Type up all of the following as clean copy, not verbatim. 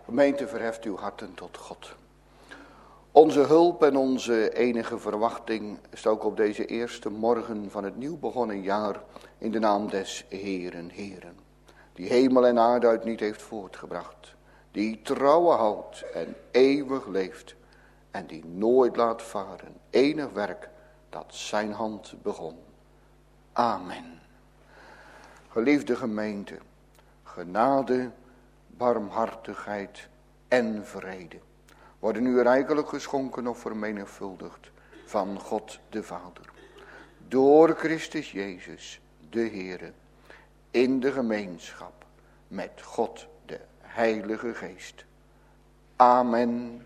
Gemeente, verheft uw harten tot God. Onze hulp en onze enige verwachting is ook op deze eerste morgen van het nieuw begonnen jaar in de naam des Heeren, Heeren. Die hemel en aarde uit niet heeft voortgebracht. Die trouwen houdt en eeuwig leeft. En die nooit laat varen enig werk dat zijn hand begon. Amen. Geliefde gemeente, genade, barmhartigheid en vrede worden u rijkelijk geschonken of vermenigvuldigd van God de Vader. Door Christus Jezus, de Heere, in de gemeenschap met God de Heilige Geest. Amen.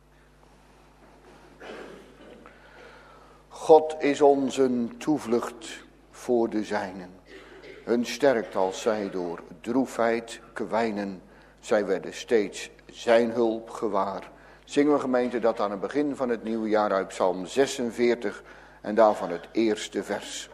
God is onze toevlucht voor de zijnen. Hun sterkt als zij door droefheid kwijnen. Zij werden steeds zijn hulp gewaar. Zingen we gemeente dat aan het begin van het nieuwe jaar uit Psalm 46 en daarvan het eerste vers.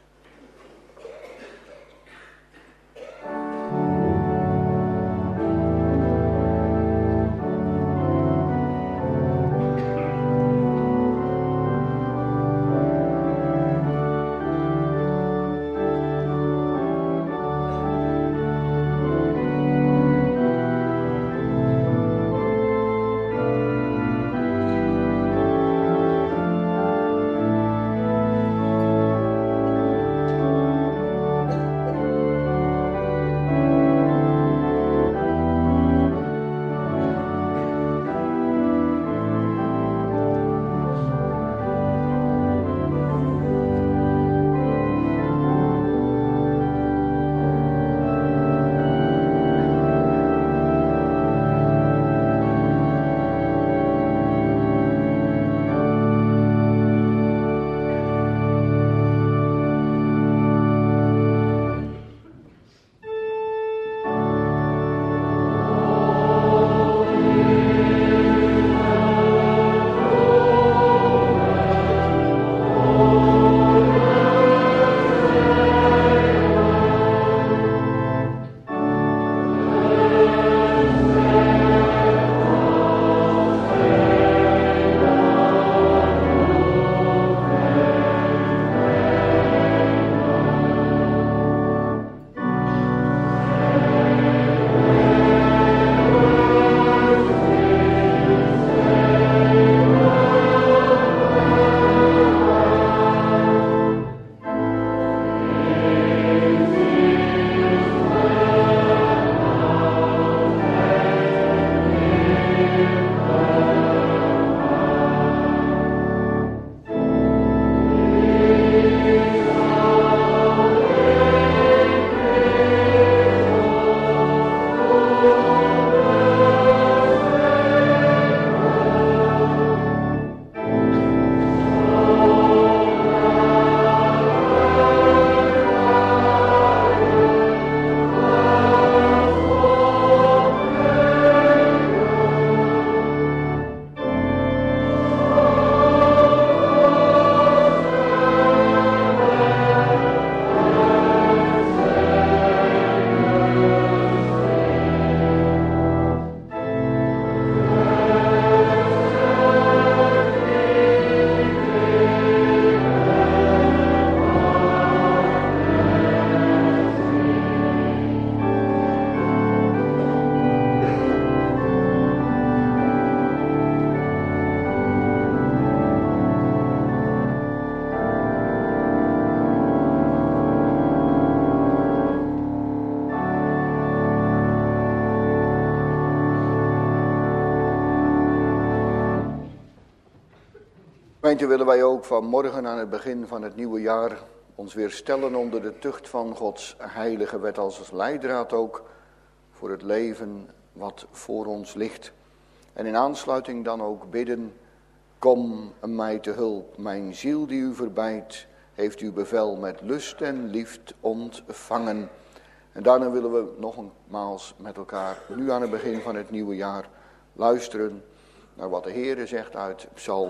Gemeente, willen wij ook vanmorgen aan het begin van het nieuwe jaar ons weer stellen onder de tucht van Gods heilige wet als leidraad ook voor het leven wat voor ons ligt. En in aansluiting dan ook bidden, kom mij te hulp, mijn ziel die u verbijt, heeft uw bevel met lust en liefde ontvangen. En daarna willen we nogmaals met elkaar, nu aan het begin van het nieuwe jaar, luisteren naar wat de Heere zegt uit Psalm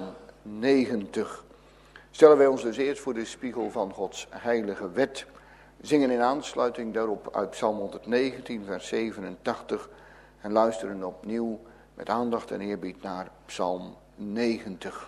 90. Stellen wij ons dus eerst voor de spiegel van Gods heilige wet. Zingen in aansluiting daarop uit Psalm 119 vers 87 en luisteren opnieuw met aandacht en eerbied naar Psalm 90.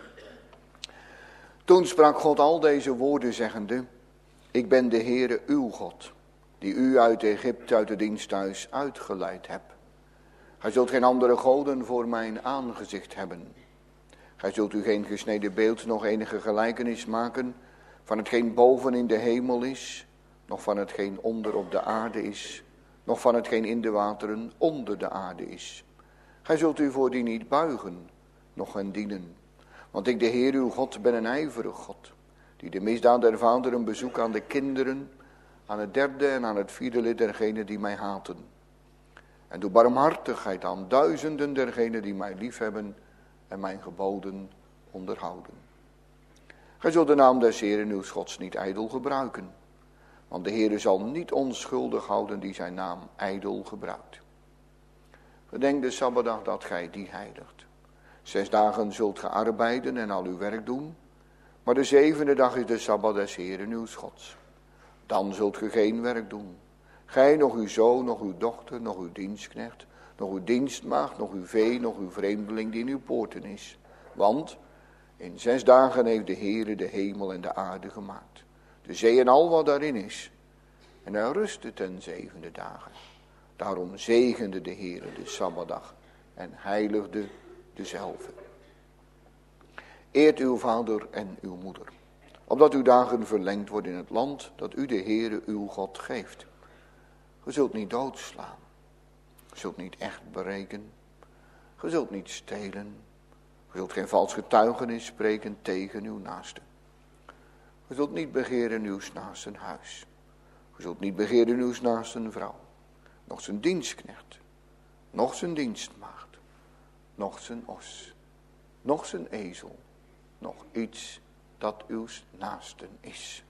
Toen sprak God al deze woorden zeggende: Ik ben de Heere uw God, die u uit Egypte, uit het diensthuis uitgeleid heb. Gij zult geen andere goden voor mijn aangezicht hebben. Gij zult u geen gesneden beeld, nog enige gelijkenis maken van hetgeen boven in de hemel is, nog van hetgeen onder op de aarde is, nog van hetgeen in de wateren onder de aarde is. Gij zult u voor die niet buigen, noch hen dienen. Want ik, de Heer uw God, ben een ijverig God, die de misdaad der vaderen bezoekt aan de kinderen, aan het derde en aan het vierde lid dergenen die mij haten. En doe barmhartigheid aan duizenden dergenen die mij liefhebben en mijn geboden onderhouden. Gij zult de naam des Heeren uw Gods niet ijdel gebruiken, want de Heere zal niet onschuldig houden die zijn naam ijdel gebruikt. Gedenk de Sabbatdag dat gij die heiligt. 6 dagen zult ge arbeiden en al uw werk doen, maar de 7e dag is de Sabbat des Heeren uw Gods. Dan zult ge geen werk doen. Gij, nog uw zoon, nog uw dochter, nog uw dienstknecht, nog uw dienstmaagd, nog uw vee, nog uw vreemdeling die in uw poorten is. Want in 6 dagen heeft de Heere de hemel en de aarde gemaakt, de zee en al wat daarin is. En hij rustte ten 7e dagen. Daarom zegende de Heere de Sabbatdag en heiligde dezelfde. Eert uw vader en uw moeder, opdat uw dagen verlengd worden in het land dat u de Heere uw God geeft. Ge zult niet doodslaan, ge zult niet echt berekenen, ge zult niet stelen, ge zult geen vals getuigenis spreken tegen uw naaste. Ge zult niet begeren uw naasten huis, ge zult niet begeren uw naasten vrouw, nog zijn dienstknecht, nog zijn dienstmaagd, nog zijn os, nog zijn ezel, nog iets dat uw naasten is.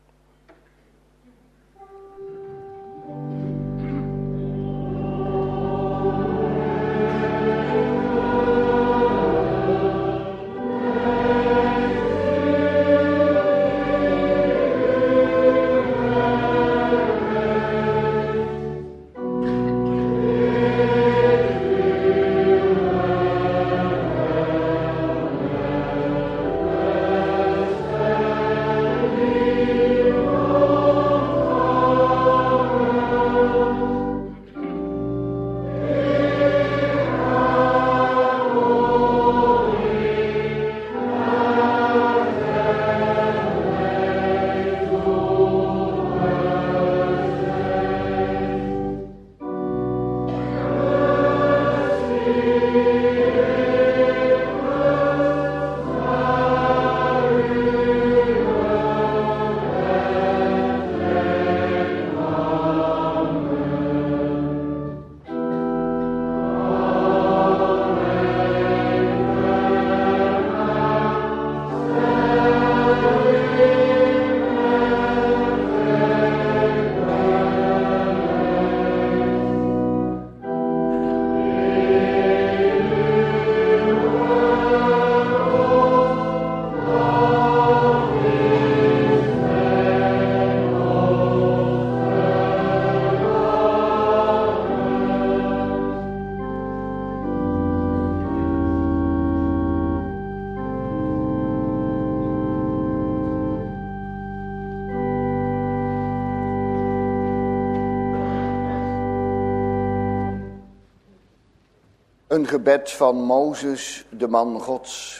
Een gebed van Mozes, de man Gods.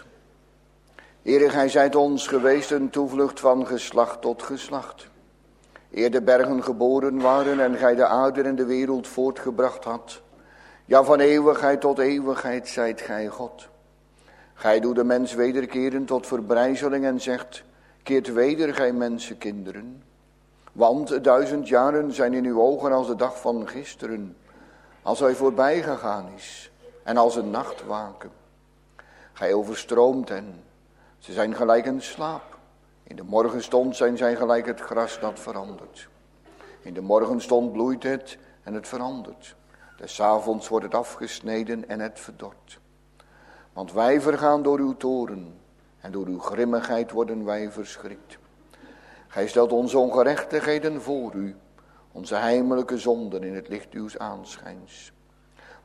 Heere, gij zijt ons geweest een toevlucht van geslacht tot geslacht. Eer de bergen geboren waren en gij de aarde en de wereld voortgebracht had. Ja, van eeuwigheid tot eeuwigheid zijt gij God. Gij doet de mens wederkeren tot verbrijzeling en zegt: keert weder, gij mensenkinderen. Want 1000 jaren zijn in uw ogen als de dag van gisteren, als hij voorbij gegaan is, en als een nachtwaken. Gij overstroomt hen, ze zijn gelijk een slaap. In de morgenstond zijn zij gelijk het gras dat verandert. In de morgenstond bloeit het en het verandert. Des avonds wordt het afgesneden en het verdort. Want wij vergaan door uw toorn en door uw grimmigheid worden wij verschrikt. Gij stelt onze ongerechtigheden voor u, onze heimelijke zonden in het licht uws aanschijns.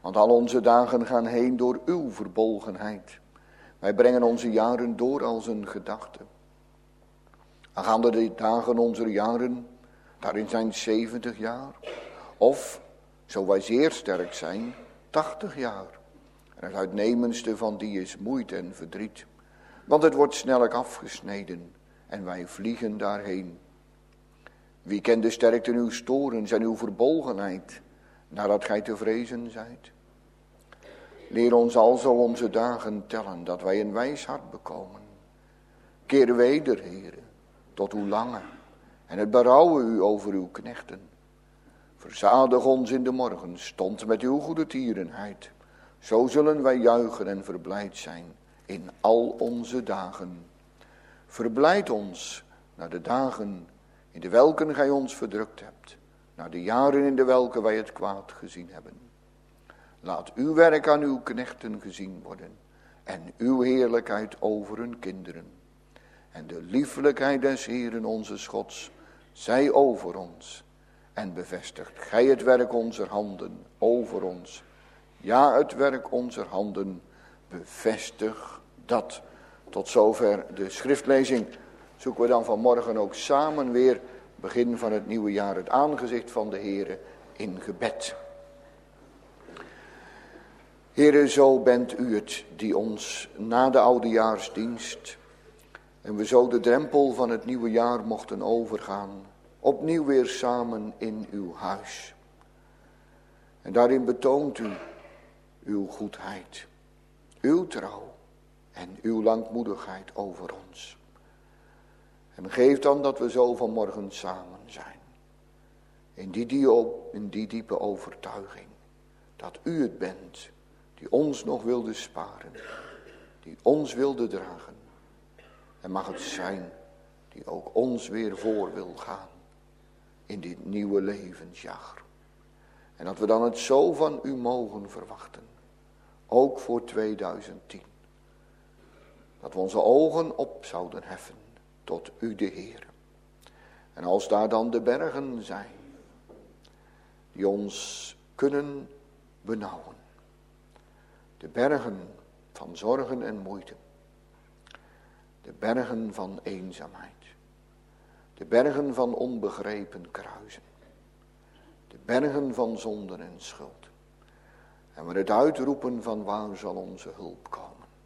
Want al onze dagen gaan heen door uw verbolgenheid. Wij brengen onze jaren door als een gedachte. Aangaande de dagen onze jaren, daarin zijn 70 jaar. Of, zo wij zeer sterk zijn, 80 jaar. En het uitnemendste van die is moeite en verdriet. Want het wordt snellijk afgesneden en wij vliegen daarheen. Wie kent de sterkte uw storens en uw verbolgenheid, nadat gij te vrezen zijt? Leer ons alzo onze dagen tellen, dat wij een wijs hart bekomen. Keer weder, Heere, tot uw lange, en het berouwen u over uw knechten. Verzadig ons in de morgen, stond met uw goede tierenheid. Zo zullen wij juichen en verblijd zijn in al onze dagen. Verblijd ons naar de dagen in de welken gij ons verdrukt hebt, naar de jaren in de welke wij het kwaad gezien hebben. Laat uw werk aan uw knechten gezien worden en uw heerlijkheid over hun kinderen. En de liefelijkheid des Heeren onze Gods zij over ons en bevestigt gij het werk onze handen over ons. Ja, het werk onze handen, bevestig dat. Tot zover de schriftlezing. Zoeken we dan vanmorgen ook samen weer, begin van het nieuwe jaar, het aangezicht van de Heere in gebed. Heere, zo bent u het die ons na de oudejaarsdienst en we zo de drempel van het nieuwe jaar mochten overgaan, opnieuw weer samen in uw huis. En daarin betoont u uw goedheid, uw trouw en uw langmoedigheid over ons. En geef dan dat we zo vanmorgen samen zijn. In die diepe overtuiging dat u het bent die ons nog wilde sparen, die ons wilde dragen. En mag het zijn die ook ons weer voor wil gaan in dit nieuwe levensjaar. En dat we dan het zo van u mogen verwachten, ook voor 2010. Dat we onze ogen op zouden heffen tot u de Heer. En als daar dan de bergen zijn, die ons kunnen benauwen. De bergen van zorgen en moeite. De bergen van eenzaamheid. De bergen van onbegrepen kruisen. De bergen van zonde en schuld. En we het uitroepen van waar zal onze hulp komen.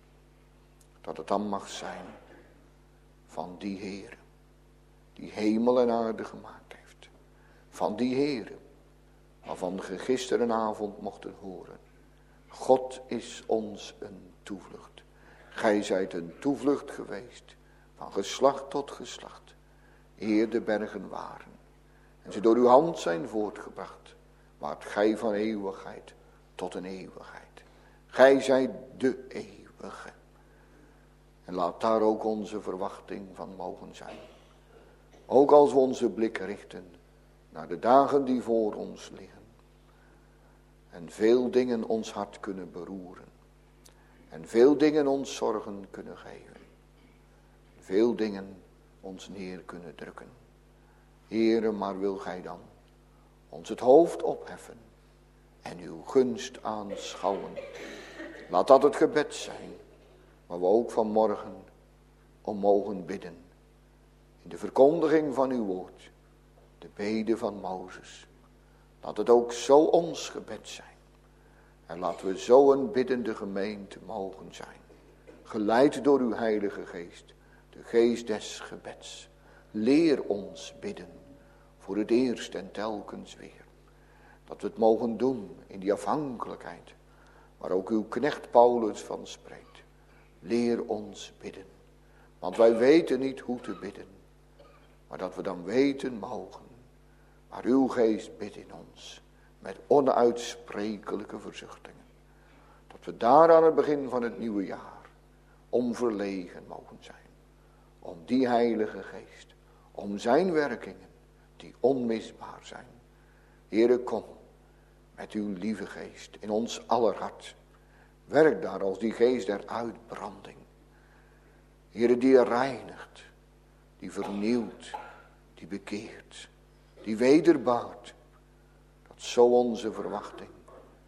Dat het dan mag zijn van die Heere, die hemel en aarde gemaakt heeft. Van die Heere, waarvan we gisterenavond mochten horen. God is ons een toevlucht. Gij zijt een toevlucht geweest, van geslacht tot geslacht, eer de bergen waren. En ze door uw hand zijn voortgebracht, waart gij van eeuwigheid tot een eeuwigheid. Gij zijt de eeuwige. En laat daar ook onze verwachting van mogen zijn. Ook als we onze blik richten naar de dagen die voor ons liggen. En veel dingen ons hart kunnen beroeren. En veel dingen ons zorgen kunnen geven. Veel dingen ons neer kunnen drukken. Heere, maar wil gij dan ons het hoofd opheffen en uw gunst aanschouwen. Laat dat het gebed zijn, waar we ook vanmorgen om mogen bidden. In de verkondiging van uw woord, de bede van Mozes. Laat het ook zo ons gebed zijn. En laten we zo een biddende gemeente mogen zijn. Geleid door uw heilige geest, de geest des gebeds. Leer ons bidden, voor het eerst en telkens weer. Dat we het mogen doen in die afhankelijkheid, waar ook uw knecht Paulus van spreekt. Leer ons bidden, want wij weten niet hoe te bidden. Maar dat we dan weten mogen, maar uw geest bidt in ons, met onuitsprekelijke verzuchtingen. Dat we daar aan het begin van het nieuwe jaar onverlegen mogen zijn. Om die heilige geest, om zijn werkingen die onmisbaar zijn. Heere, kom met uw lieve geest in ons aller hart. Werk daar als die geest der uitbranding. Heere, die reinigt, die vernieuwt, die bekeert, die wederbaart. Dat zo onze verwachting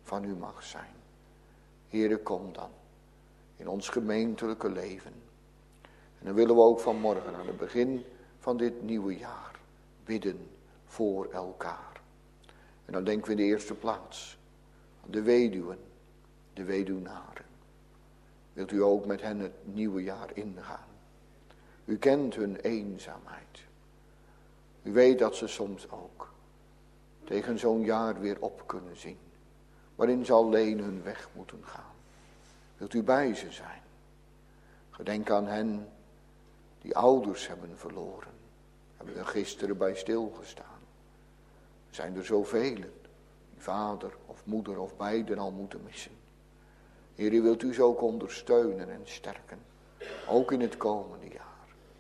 van u mag zijn. Heere, kom dan in ons gemeentelijke leven. En dan willen we ook vanmorgen aan het begin van dit nieuwe jaar bidden voor elkaar. En dan denken we in de eerste plaats aan de weduwen, de weduwnaren. Wilt u ook met hen het nieuwe jaar ingaan? U kent hun eenzaamheid. U weet dat ze soms ook tegen zo'n jaar weer op kunnen zien, waarin ze alleen hun weg moeten gaan. Wilt u bij ze zijn? Gedenk aan hen die ouders hebben verloren. Hebben er gisteren bij stilgestaan. Er zijn er zoveel die vader of moeder of beiden al moeten missen. Heer, u wilt u zo ook ondersteunen en sterken. Ook in het komende jaar.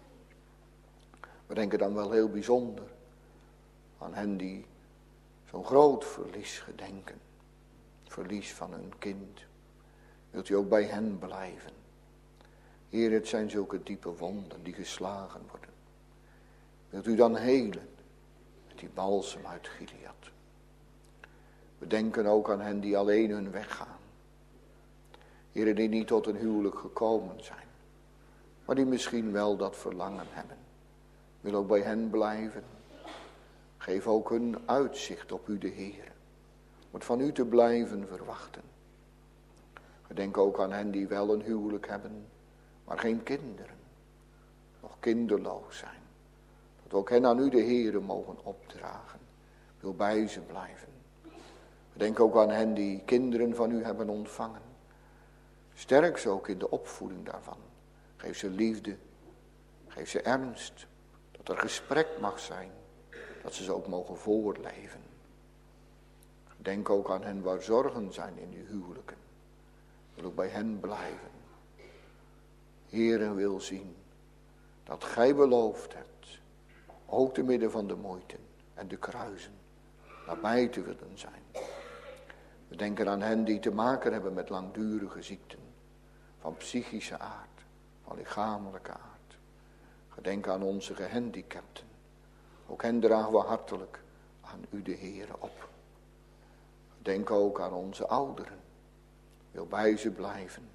We denken dan wel heel bijzonder aan hen die zo'n groot verlies gedenken. Verlies van hun kind. Wilt u ook bij hen blijven? Heer, het zijn zulke diepe wonden die geslagen worden. Wilt u dan helen met die balsem uit Gilead? We denken ook aan hen die alleen hun weg gaan. Heer, die niet tot een huwelijk gekomen zijn, maar die misschien wel dat verlangen hebben. Wil ook bij hen blijven. Geef ook hun uitzicht op u, de Heer. Om het van u te blijven verwachten. Gedenk ook aan hen die wel een huwelijk hebben, maar geen kinderen. Nog kinderloos zijn. Dat we ook hen aan u, de Heere, mogen opdragen. Wil bij ze blijven. Gedenk ook aan hen die kinderen van u hebben ontvangen. Sterk ze ook in de opvoeding daarvan. Geef ze liefde. Geef ze ernst. Dat er gesprek mag zijn. Dat ze ook mogen voorleven. Denk ook aan hen waar zorgen zijn in uw huwelijken. Wil ook bij hen blijven. Heere, wil zien dat gij beloofd hebt, ook te midden van de moeite en de kruisen, nabij te willen zijn. We denken aan hen die te maken hebben met langdurige ziekten, van psychische aard, van lichamelijke aard. Gedenk aan onze gehandicapten. Ook hen dragen we hartelijk aan u, de Heere, op. Denk ook aan onze ouderen. Wil bij ze blijven.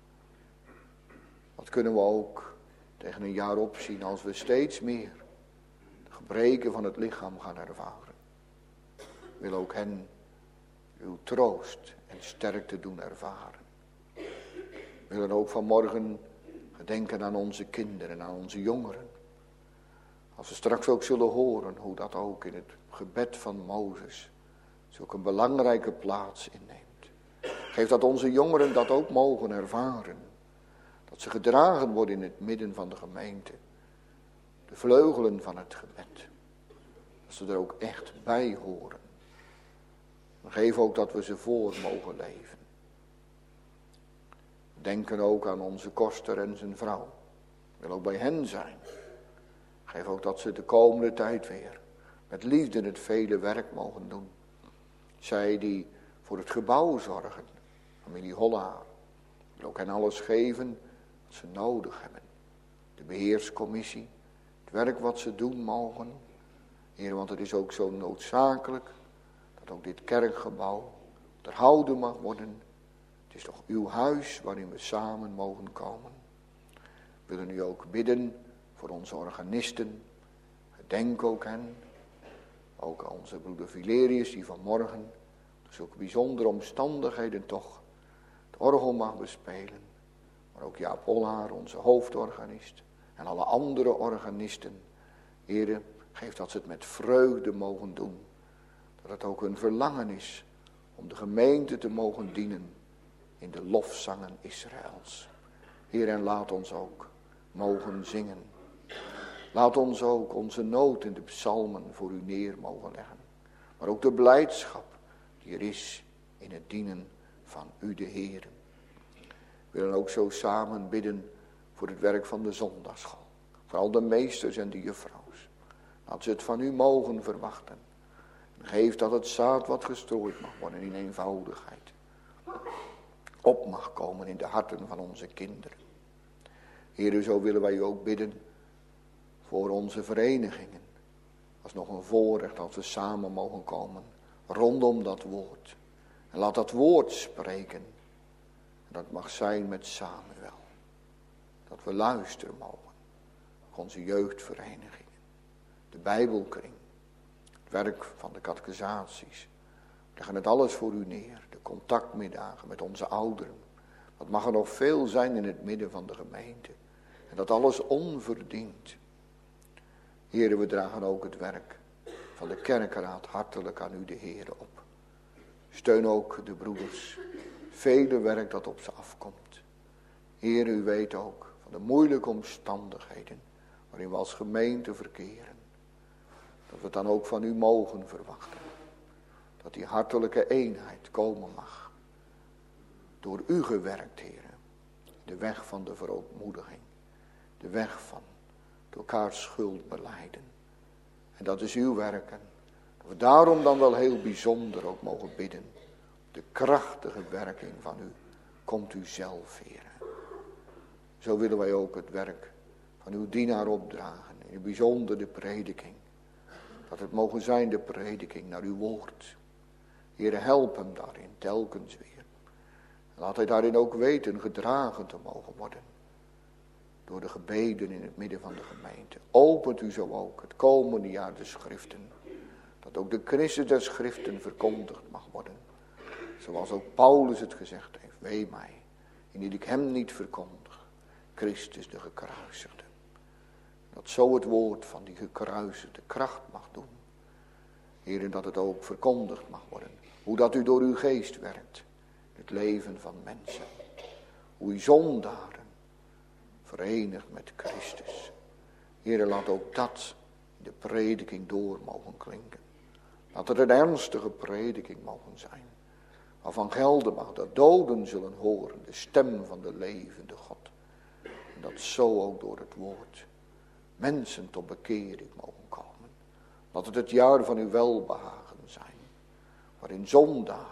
Wat kunnen we ook tegen een jaar opzien als we steeds meer de gebreken van het lichaam gaan ervaren. Wil ook hen uw troost en sterkte doen ervaren. We willen ook vanmorgen gedenken aan onze kinderen, aan onze jongeren. Als we straks ook zullen horen hoe dat ook in het gebed van Mozes zulke een belangrijke plaats inneemt. Geef dat onze jongeren dat ook mogen ervaren. Dat ze gedragen worden in het midden van de gemeente. De vleugelen van het gebed. Dat ze er ook echt bij horen. En geef ook dat we ze voor mogen leven. Denken ook aan onze koster en zijn vrouw. Wil ook bij hen zijn. Geef ook dat ze de komende tijd weer met liefde het vele werk mogen doen. Zij die voor het gebouw zorgen, familie Hollaar. Wil ook hen alles geven wat ze nodig hebben. De beheerscommissie, het werk wat ze doen mogen. Heer, want het is ook zo noodzakelijk dat ook dit kerkgebouw onderhouden mag worden. Het is toch uw huis waarin we samen mogen komen. We willen u ook bidden voor onze organisten. Gedenk ook hen. Ook onze broeder Vilerius die vanmorgen zulke bijzondere omstandigheden toch het orgel mag bespelen. Maar ook Jaap Hollaar, onze hoofdorganist. En alle andere organisten. Heere, geef dat ze het met vreugde mogen doen. Dat het ook hun verlangen is om de gemeente te mogen dienen in de lofzangen Israëls. Heer, en laat ons ook mogen zingen. Laat ons ook onze nood in de psalmen voor u neer mogen leggen. Maar ook de blijdschap die er is in het dienen van u, de Heer. We willen ook zo samen bidden voor het werk van de zondagschool. Vooral de meesters en de juffrouws. Dat ze het van u mogen verwachten. En geef dat het zaad wat gestrooid mag worden in eenvoudigheid op mag komen in de harten van onze kinderen. Heer, zo willen wij u ook bidden voor onze verenigingen. Dat is nog een voorrecht als we samen mogen komen rondom dat woord. En laat dat woord spreken. En dat mag zijn met Samuel. Dat we luisteren mogen. Onze jeugdverenigingen. De Bijbelkring. Het werk van de catechisaties. We leggen het alles voor u neer. De contactmiddagen met onze ouderen. Dat mag er nog veel zijn in het midden van de gemeente. En dat alles onverdiend. Heren, we dragen ook het werk van de kerkenraad hartelijk aan u de Heren op. Steun ook de broeders. Vele werk dat op ze afkomt. Heer, u weet ook van de moeilijke omstandigheden waarin we als gemeente verkeren. Dat we het dan ook van u mogen verwachten. Dat die hartelijke eenheid komen mag. Door u gewerkt, Heer. De weg van de verootmoediging. De weg van elkaar schuld belijden. En dat is uw werken. Dat we daarom dan wel heel bijzonder ook mogen bidden. De krachtige werking van u. Komt u zelf, Heer. Zo willen wij ook het werk van uw dienaar opdragen. In het bijzonder de prediking. Dat het mogen zijn de prediking naar uw woord. Heer, help hem daarin telkens weer. Laat hij daarin ook weten gedragen te mogen worden. Door de gebeden in het midden van de gemeente. Opent u zo ook het komende jaar de schriften. Dat ook de Christus der schriften verkondigd mag worden. Zoals ook Paulus het gezegd heeft. Wee mij, indien ik hem niet verkondig. Christus de gekruisigde. Dat zo het woord van die gekruisigde kracht mag doen. Heer, dat het ook verkondigd mag worden. Hoe dat u door uw geest werkt. Het leven van mensen. Hoe u zondaren verenigt met Christus. Heer, laat ook dat in de prediking door mogen klinken. Laat het een ernstige prediking mogen zijn. Waarvan gelden mag dat doden zullen horen. De stem van de levende God. En dat zo ook door het woord mensen tot bekering mogen komen. Laat het jaar van uw welbehagen zijn. Waarin zondaren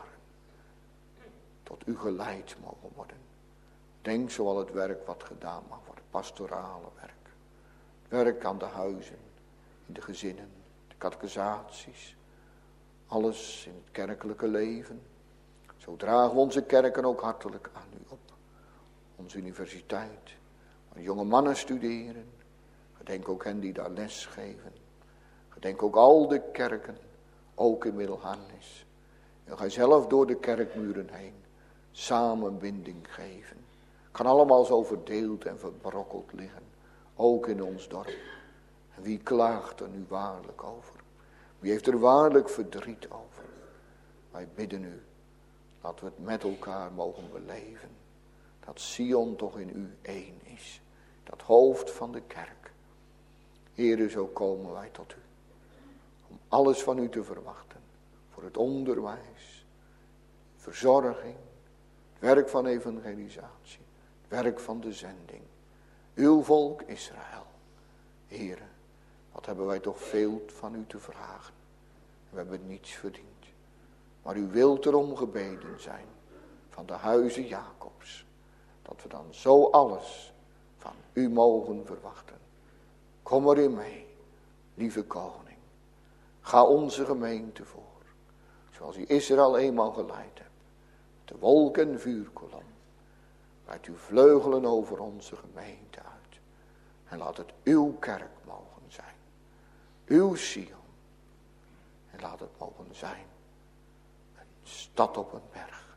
tot u geleid mogen worden. Denk zoal het werk wat gedaan mag worden. Pastorale werk. Werk aan de huizen. In de gezinnen. De catechisaties. Alles in het kerkelijke leven. Zo dragen we onze kerken ook hartelijk aan u op. Onze universiteit. Waar jonge mannen studeren. Gedenk ook hen die daar les geven. Gedenk ook al de kerken. Ook in Middelharnis. En ga zelf door de kerkmuren heen. Samenbinding geven. Kan allemaal zo verdeeld en verbrokkeld liggen. Ook in ons dorp. En wie klaagt er nu waarlijk over? Wie heeft er waarlijk verdriet over? Wij bidden u. Laten we het met elkaar mogen beleven. Dat Sion toch in u één is. Dat hoofd van de kerk. Heere, zo komen wij tot u. Om alles van u te verwachten. Voor het onderwijs. Verzorging. Het werk van evangelisatie. Het werk van de zending. Uw volk Israël. Heere, wat hebben wij toch veel van u te vragen. We hebben niets verdiend. Maar u wilt erom gebeden zijn. Van de huizen Jacobs. Dat we dan zo alles van u mogen verwachten. Kom erin mee, lieve koning. Ga onze gemeente voor. Zoals u Israël eenmaal geleid hebt. De wolk- en vuurkolom. Breid uw vleugelen over onze gemeente uit. En laat het uw kerk mogen zijn. Uw Sion. En laat het mogen zijn. Een stad op een berg.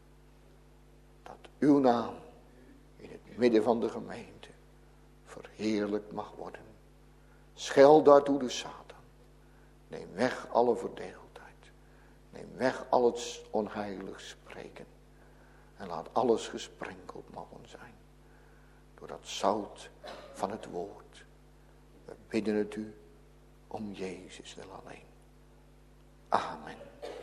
Dat uw naam in het midden van de gemeente verheerlijkt mag worden. Schel daartoe de Satan. Neem weg alle verdeeldheid. Neem weg al het onheilig spreken. En laat alles gesprenkeld mogen zijn. Door dat zout van het woord. We bidden het u om Jezus wil alleen. Amen.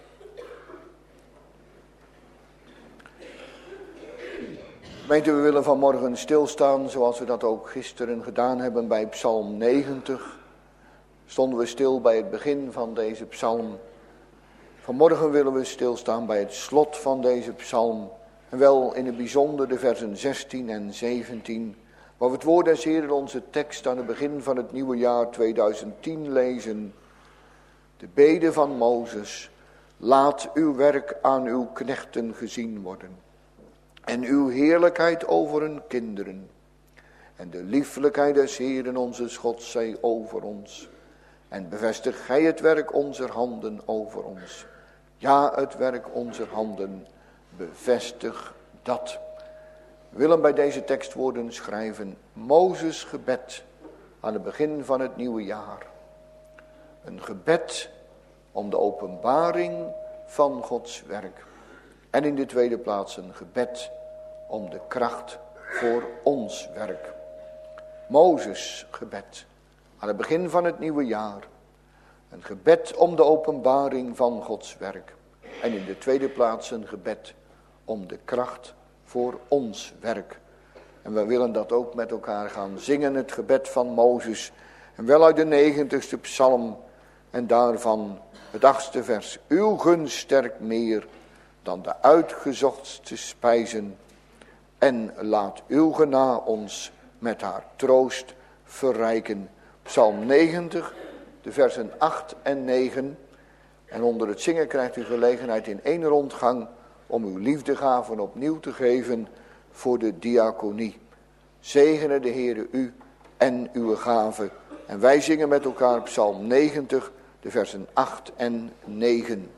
Gemeente, we willen vanmorgen stilstaan zoals we dat ook gisteren gedaan hebben bij Psalm 90. Stonden we stil bij het begin van deze psalm. Vanmorgen willen we stilstaan bij het slot van deze psalm. En wel in het bijzonder de versen 16 en 17. Waar we het woord des Heeren, onze tekst aan het begin van het nieuwe jaar 2010 lezen. De bede van Mozes Laat uw werk aan uw knechten gezien worden. En uw heerlijkheid over hun kinderen. En de lieflijkheid des Heeren onze Gods zij over ons. En bevestig gij het werk onzer handen over ons. Ja, het werk onzer handen, bevestig dat. We willen bij deze tekstwoorden schrijven Mozes gebed aan het begin van het nieuwe jaar. Een gebed om de openbaring van Gods werk. En in de tweede plaats een gebed om de kracht voor ons werk. Mozes gebed aan het begin van het nieuwe jaar. Een gebed om de openbaring van Gods werk. En in de tweede plaats een gebed om de kracht voor ons werk. En we willen dat ook met elkaar gaan zingen, het gebed van Mozes. En wel uit de 90ste psalm en daarvan het 8e vers. Uw gunst sterkt meer dan de uitgezochtste spijzen. En laat uw gena ons met haar troost verrijken. Psalm 90, de versen 8 en 9. En onder het zingen krijgt u gelegenheid in één rondgang om uw liefdegaven opnieuw te geven voor de diaconie. Zegene de Heere u en uw gaven. En wij zingen met elkaar Psalm 90, de versen 8 en 9.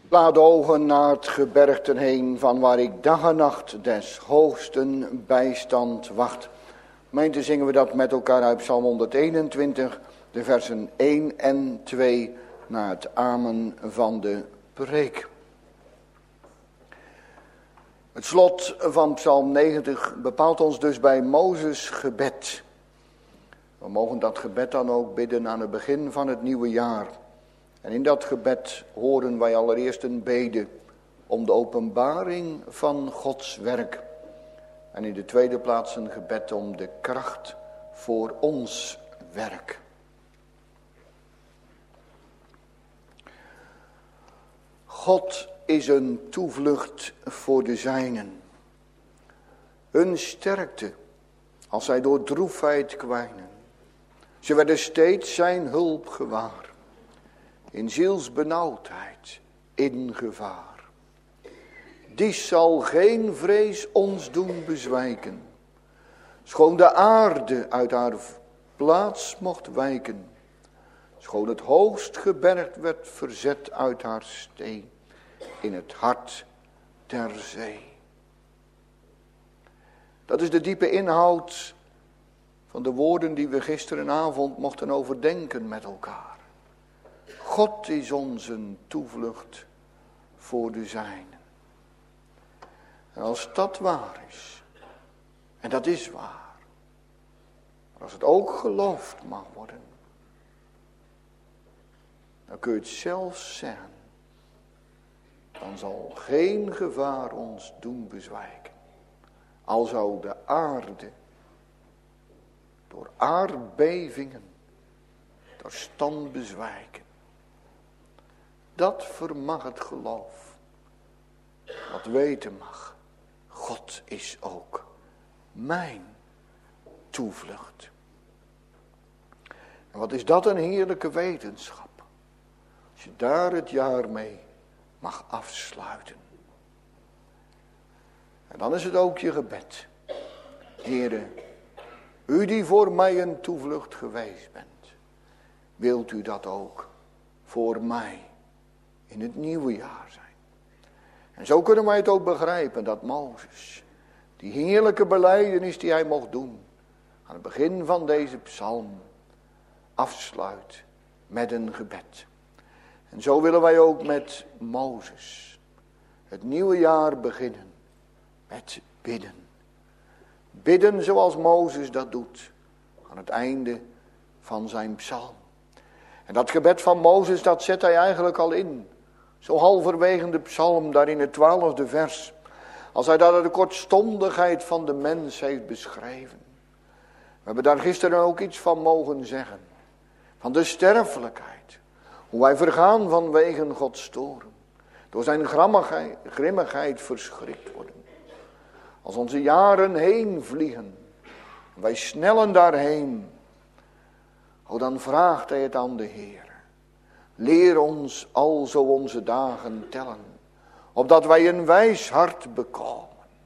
Laat de ogen naar het gebergten heen, van waar ik dag en nacht des hoogsten bijstand wacht. Gemeente, zingen we dat met elkaar uit Psalm 121, de versen 1 en 2, naar het amen van de preek. Het slot van Psalm 90 bepaalt ons dus bij Mozes' gebed. We mogen dat gebed dan ook bidden aan het begin van het nieuwe jaar. En in dat gebed horen wij allereerst een bede om de openbaring van Gods werk. En in de tweede plaats een gebed om de kracht voor ons werk. God is een toevlucht voor de zijnen. Hun sterkte als zij door droefheid kwijnen. Ze werden steeds zijn hulp gewaar. In zielsbenauwdheid, in gevaar. Die zal geen vrees ons doen bezwijken. Schoon de aarde uit haar plaats mocht wijken. Schoon het hoogst gebergd werd verzet uit haar steen. In het hart der zee. Dat is de diepe inhoud van de woorden die we gisterenavond mochten overdenken met elkaar. God is onze toevlucht voor de zijnen. En als dat waar is, en dat is waar, maar als het ook geloofd mag worden, dan kun je het zelfs zeggen, dan zal geen gevaar ons doen bezwijken. Al zou de aarde door aardbevingen door stand bezwijken. Dat vermag het geloof. Wat weten mag, God is ook mijn toevlucht. En wat is dat een heerlijke wetenschap. Als je daar het jaar mee mag afsluiten. En dan is het ook je gebed. Heere, u die voor mij een toevlucht geweest bent. Wilt u dat ook voor mij in het nieuwe jaar zijn. En zo kunnen wij het ook begrijpen dat Mozes die heerlijke belijdenis die hij mocht doen aan het begin van deze psalm afsluit met een gebed. En zo willen wij ook met Mozes het nieuwe jaar beginnen met bidden. Bidden zoals Mozes dat doet aan het einde van zijn psalm. En dat gebed van Mozes, dat zet hij eigenlijk al in. Zo halverwege de psalm, daar in het 12e vers. Als hij daar de kortstondigheid van de mens heeft beschreven. We hebben daar gisteren ook iets van mogen zeggen. Van de sterfelijkheid. Hoe wij vergaan vanwege Gods toorn. Door zijn grimmigheid verschrikt worden. Als onze jaren heen vliegen. Wij snellen daarheen. O, dan vraagt hij het aan de Heer. Leer ons alzo onze dagen tellen. Opdat wij een wijs hart bekomen.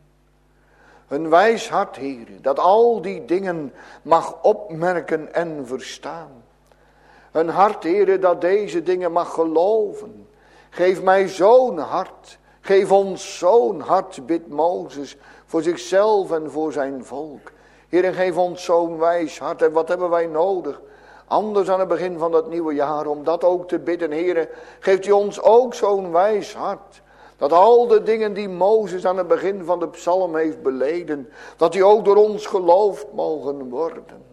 Een wijs hart, Heer. Dat al die dingen mag opmerken en verstaan. Een hart, Heer, dat deze dingen mag geloven. Geef mij zo'n hart. Geef ons zo'n hart, bidt Mozes. Voor zichzelf en voor zijn volk. Heer, geef ons zo'n wijs hart. En wat hebben wij nodig? Anders aan het begin van dat nieuwe jaar, om dat ook te bidden. Heere, geeft u ons ook zo'n wijs hart. Dat al de dingen die Mozes aan het begin van de psalm heeft beleden, dat die ook door ons geloofd mogen worden.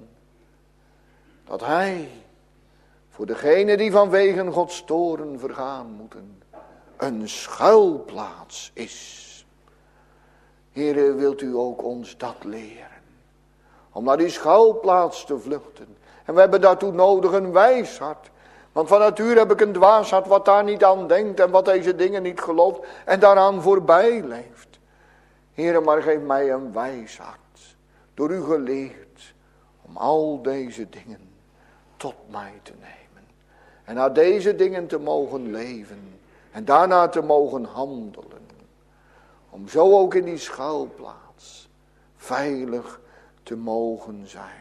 Dat hij, voor degenen die vanwege Gods toorn vergaan moeten, een schuilplaats is. Heere, wilt u ook ons dat leren? Om naar die schuilplaats te vluchten. En we hebben daartoe nodig een wijs hart. Want van nature heb ik een dwaas hart wat daar niet aan denkt en wat deze dingen niet gelooft en daaraan voorbij leeft. Heere, maar geef mij een wijs hart. Door u geleerd om al deze dingen tot mij te nemen. En naar deze dingen te mogen leven. En daarna te mogen handelen. Om zo ook in die schuilplaats veilig te mogen zijn.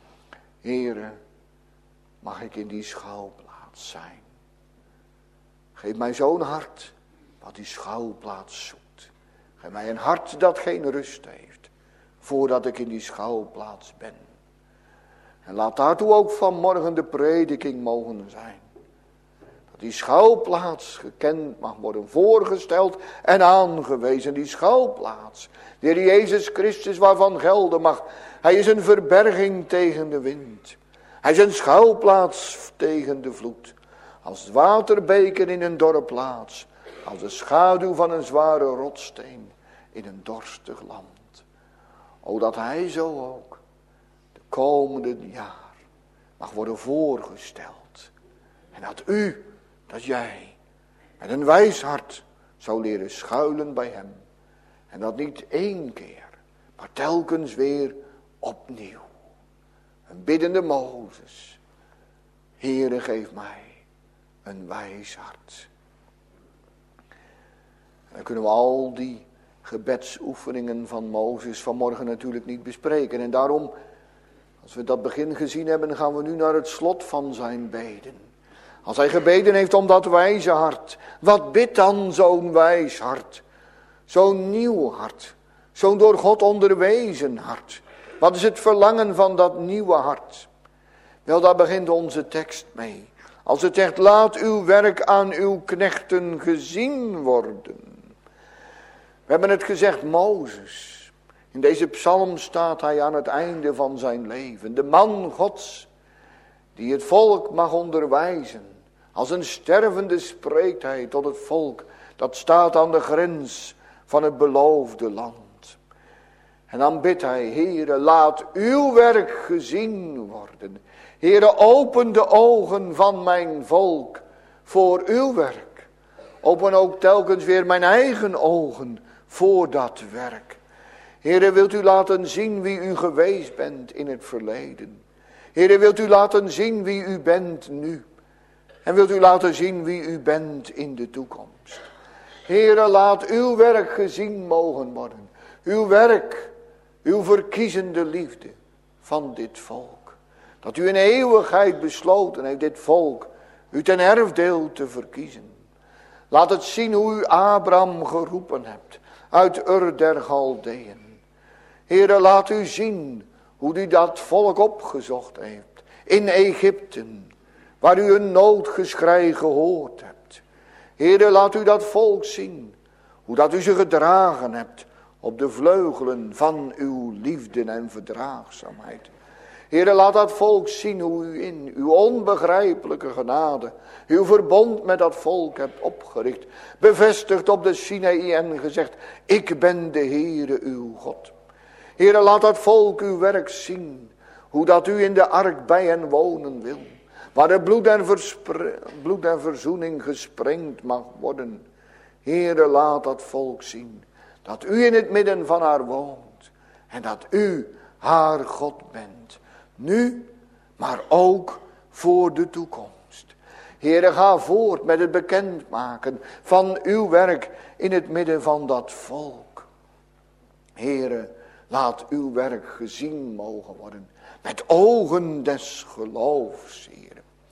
Heere, mag ik in die schuilplaats zijn. Geef mij zo'n hart wat die schuilplaats zoekt. Geef mij een hart dat geen rust heeft, voordat ik in die schuilplaats ben. En laat daartoe ook vanmorgen de prediking mogen zijn. Dat die schuilplaats gekend mag worden, voorgesteld en aangewezen. Die schuilplaats, de Heer Jezus Christus waarvan gelden mag. Hij is een verberging tegen de wind. Hij is een schuilplaats tegen de vloed. Als waterbeken in een dorre plaats. Als de schaduw van een zware rotsteen in een dorstig land. O, dat hij zo ook de komende jaar mag worden voorgesteld. En dat u, dat jij, met een wijs hart zou leren schuilen bij hem. En dat niet één keer, maar telkens weer opnieuw. Een biddende Mozes. Heere, geef mij een wijs hart. En dan kunnen we al die gebedsoefeningen van Mozes vanmorgen natuurlijk niet bespreken. En daarom, als we dat begin gezien hebben, gaan we nu naar het slot van zijn beden. Als hij gebeden heeft om dat wijze hart. Wat bidt dan zo'n wijs hart? Zo'n nieuw hart. Zo'n door God onderwezen hart. Wat is het verlangen van dat nieuwe hart? Wel, daar begint onze tekst mee. Als het zegt, laat uw werk aan uw knechten gezien worden. We hebben het gezegd, Mozes. In deze psalm staat hij aan het einde van zijn leven. De man Gods, die het volk mag onderwijzen. Als een stervende spreekt hij tot het volk. Dat staat aan de grens van het beloofde land. En dan bidt hij, Heere, laat uw werk gezien worden. Heere, open de ogen van mijn volk voor uw werk. Open ook telkens weer mijn eigen ogen voor dat werk. Heere, wilt u laten zien wie u geweest bent in het verleden. Heere, wilt u laten zien wie u bent nu. En wilt u laten zien wie u bent in de toekomst. Heere, laat uw werk gezien mogen worden. Uw werk, uw verkiezende liefde van dit volk. Dat u in eeuwigheid besloten heeft dit volk u ten erfdeel te verkiezen. Laat het zien hoe u Abraham geroepen hebt uit Ur der Galdeën. Heere, laat u zien hoe u dat volk opgezocht heeft in Egypte, waar u een noodgeschrei gehoord hebt. Heere, laat u dat volk zien, hoe dat u ze gedragen hebt op de vleugelen van uw liefde en verdraagzaamheid. Heere, laat dat volk zien hoe u in uw onbegrijpelijke genade uw verbond met dat volk hebt opgericht. Bevestigd op de Sinaï en gezegd, ik ben de Heere uw God. Heere, laat dat volk uw werk zien, hoe dat u in de ark bij hen wonen wil. Waar de bloed en verzoening gesprengd mag worden. Heere, laat dat volk zien dat u in het midden van haar woont. En dat u haar God bent. Nu, maar ook voor de toekomst. Heere, ga voort met het bekendmaken van uw werk in het midden van dat volk. Heere, laat uw werk gezien mogen worden. Met ogen des geloofs, Heere.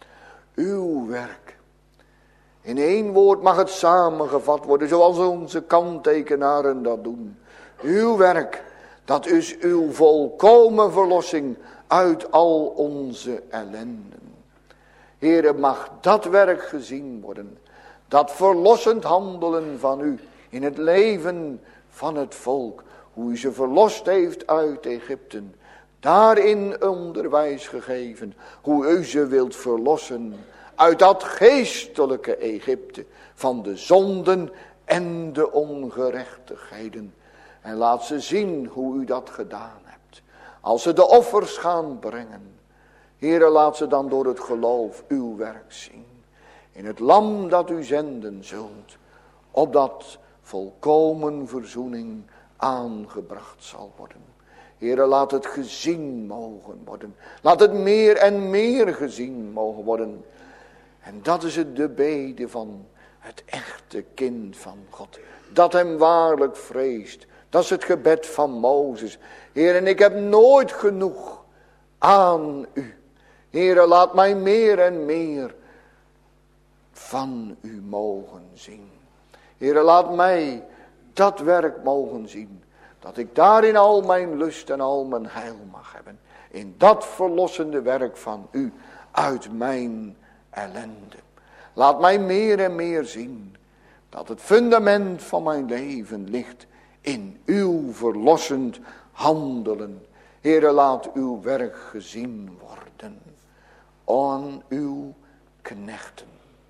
Uw werk. In één woord mag het samengevat worden, zoals onze kanttekenaren dat doen. Uw werk, dat is uw volkomen verlossing uit al onze ellenden. Heere, mag dat werk gezien worden. Dat verlossend handelen van u in het leven van het volk. Hoe u ze verlost heeft uit Egypte. Daarin onderwijs gegeven. Hoe u ze wilt verlossen uit dat geestelijke Egypte. Van de zonden en de ongerechtigheden. En laat ze zien hoe u dat gedaan hebt. Als ze de offers gaan brengen. Heere, laat ze dan door het geloof uw werk zien. In het lam dat u zenden zult. Opdat volkomen verzoening aangebracht zal worden. Heere, laat het gezien mogen worden. Laat het meer en meer gezien mogen worden. En dat is het de bede van het echte kind van God. Dat hem waarlijk vreest. Dat is het gebed van Mozes. Heer, en ik heb nooit genoeg aan u. Heere, laat mij meer en meer van u mogen zien. Heere, laat mij dat werk mogen zien. Dat ik daarin al mijn lust en al mijn heil mag hebben. In dat verlossende werk van u uit mijn ellende. Laat mij meer en meer zien dat het fundament van mijn leven ligt in uw verlossend handelen. Heere, laat uw werk gezien worden aan uw knechten.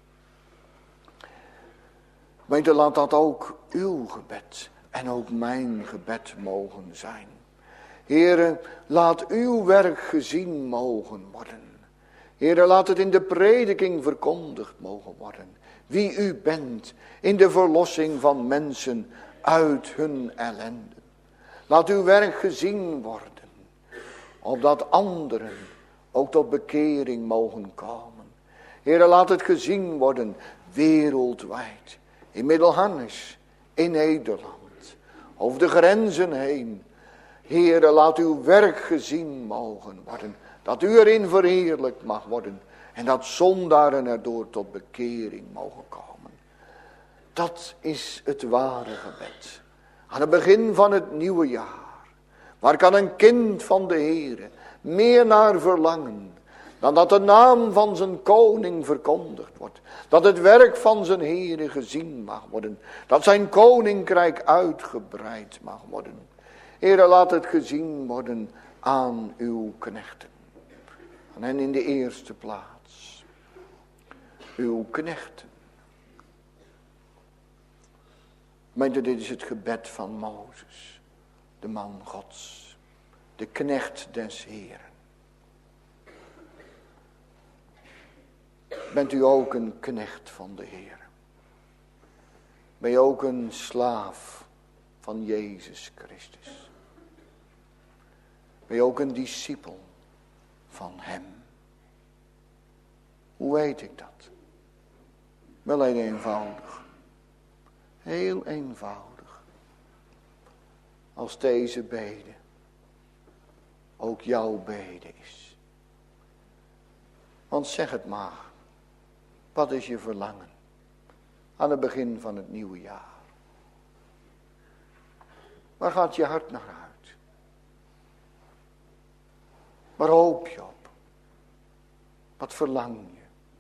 Gemeente, laat dat ook uw gebed en ook mijn gebed mogen zijn. Heere, laat uw werk gezien mogen worden. Heere, laat het in de prediking verkondigd mogen worden. Wie u bent in de verlossing van mensen uit hun ellende. Laat uw werk gezien worden. Opdat anderen ook tot bekering mogen komen. Heere, laat het gezien worden wereldwijd. In Middelharnis, in Nederland, over de grenzen heen. Heere, laat uw werk gezien mogen worden. Dat u erin verheerlijkt mag worden. En dat zondaren erdoor tot bekering mogen komen. Dat is het ware gebed. Aan het begin van het nieuwe jaar. Waar kan een kind van de Heere meer naar verlangen. Dan dat de naam van zijn koning verkondigd wordt. Dat het werk van zijn Heere gezien mag worden. Dat zijn koninkrijk uitgebreid mag worden. Heere, laat het gezien worden aan uw knechten. En in de eerste plaats uw knechten. Meent u, dit is het gebed van Mozes, de man Gods, de knecht des Heeren. Bent u ook een knecht van de Heer? Ben je ook een slaaf van Jezus Christus? Ben je ook een discipel van hem? Hoe weet ik dat? Wel heel eenvoudig. Heel eenvoudig. Als deze bede ook jouw bede is. Want zeg het maar. Wat is je verlangen aan het begin van het nieuwe jaar? Waar gaat je hart naar uit? Waar hoop je op? Wat verlang je?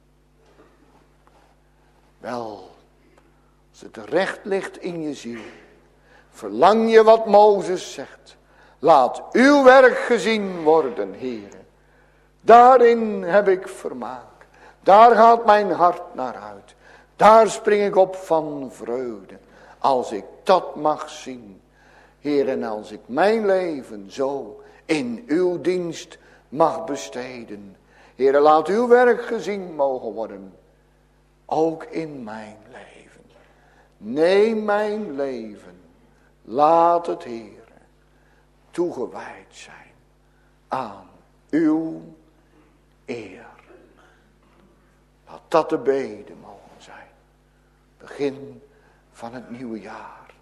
Wel, als het recht ligt in je ziel, verlang je wat Mozes zegt. Laat uw werk gezien worden, Heere. Daarin heb ik vermaak. Daar gaat mijn hart naar uit. Daar spring ik op van vreugde. Als ik dat mag zien. Heer, en als ik mijn leven zo in uw dienst mag besteden. Heer, laat uw werk gezien mogen worden. Ook in mijn leven. Neem mijn leven. Laat het, Heer, toegewijd zijn aan uw eer. Laat dat de bede mogen zijn. Begin van het nieuwe jaar.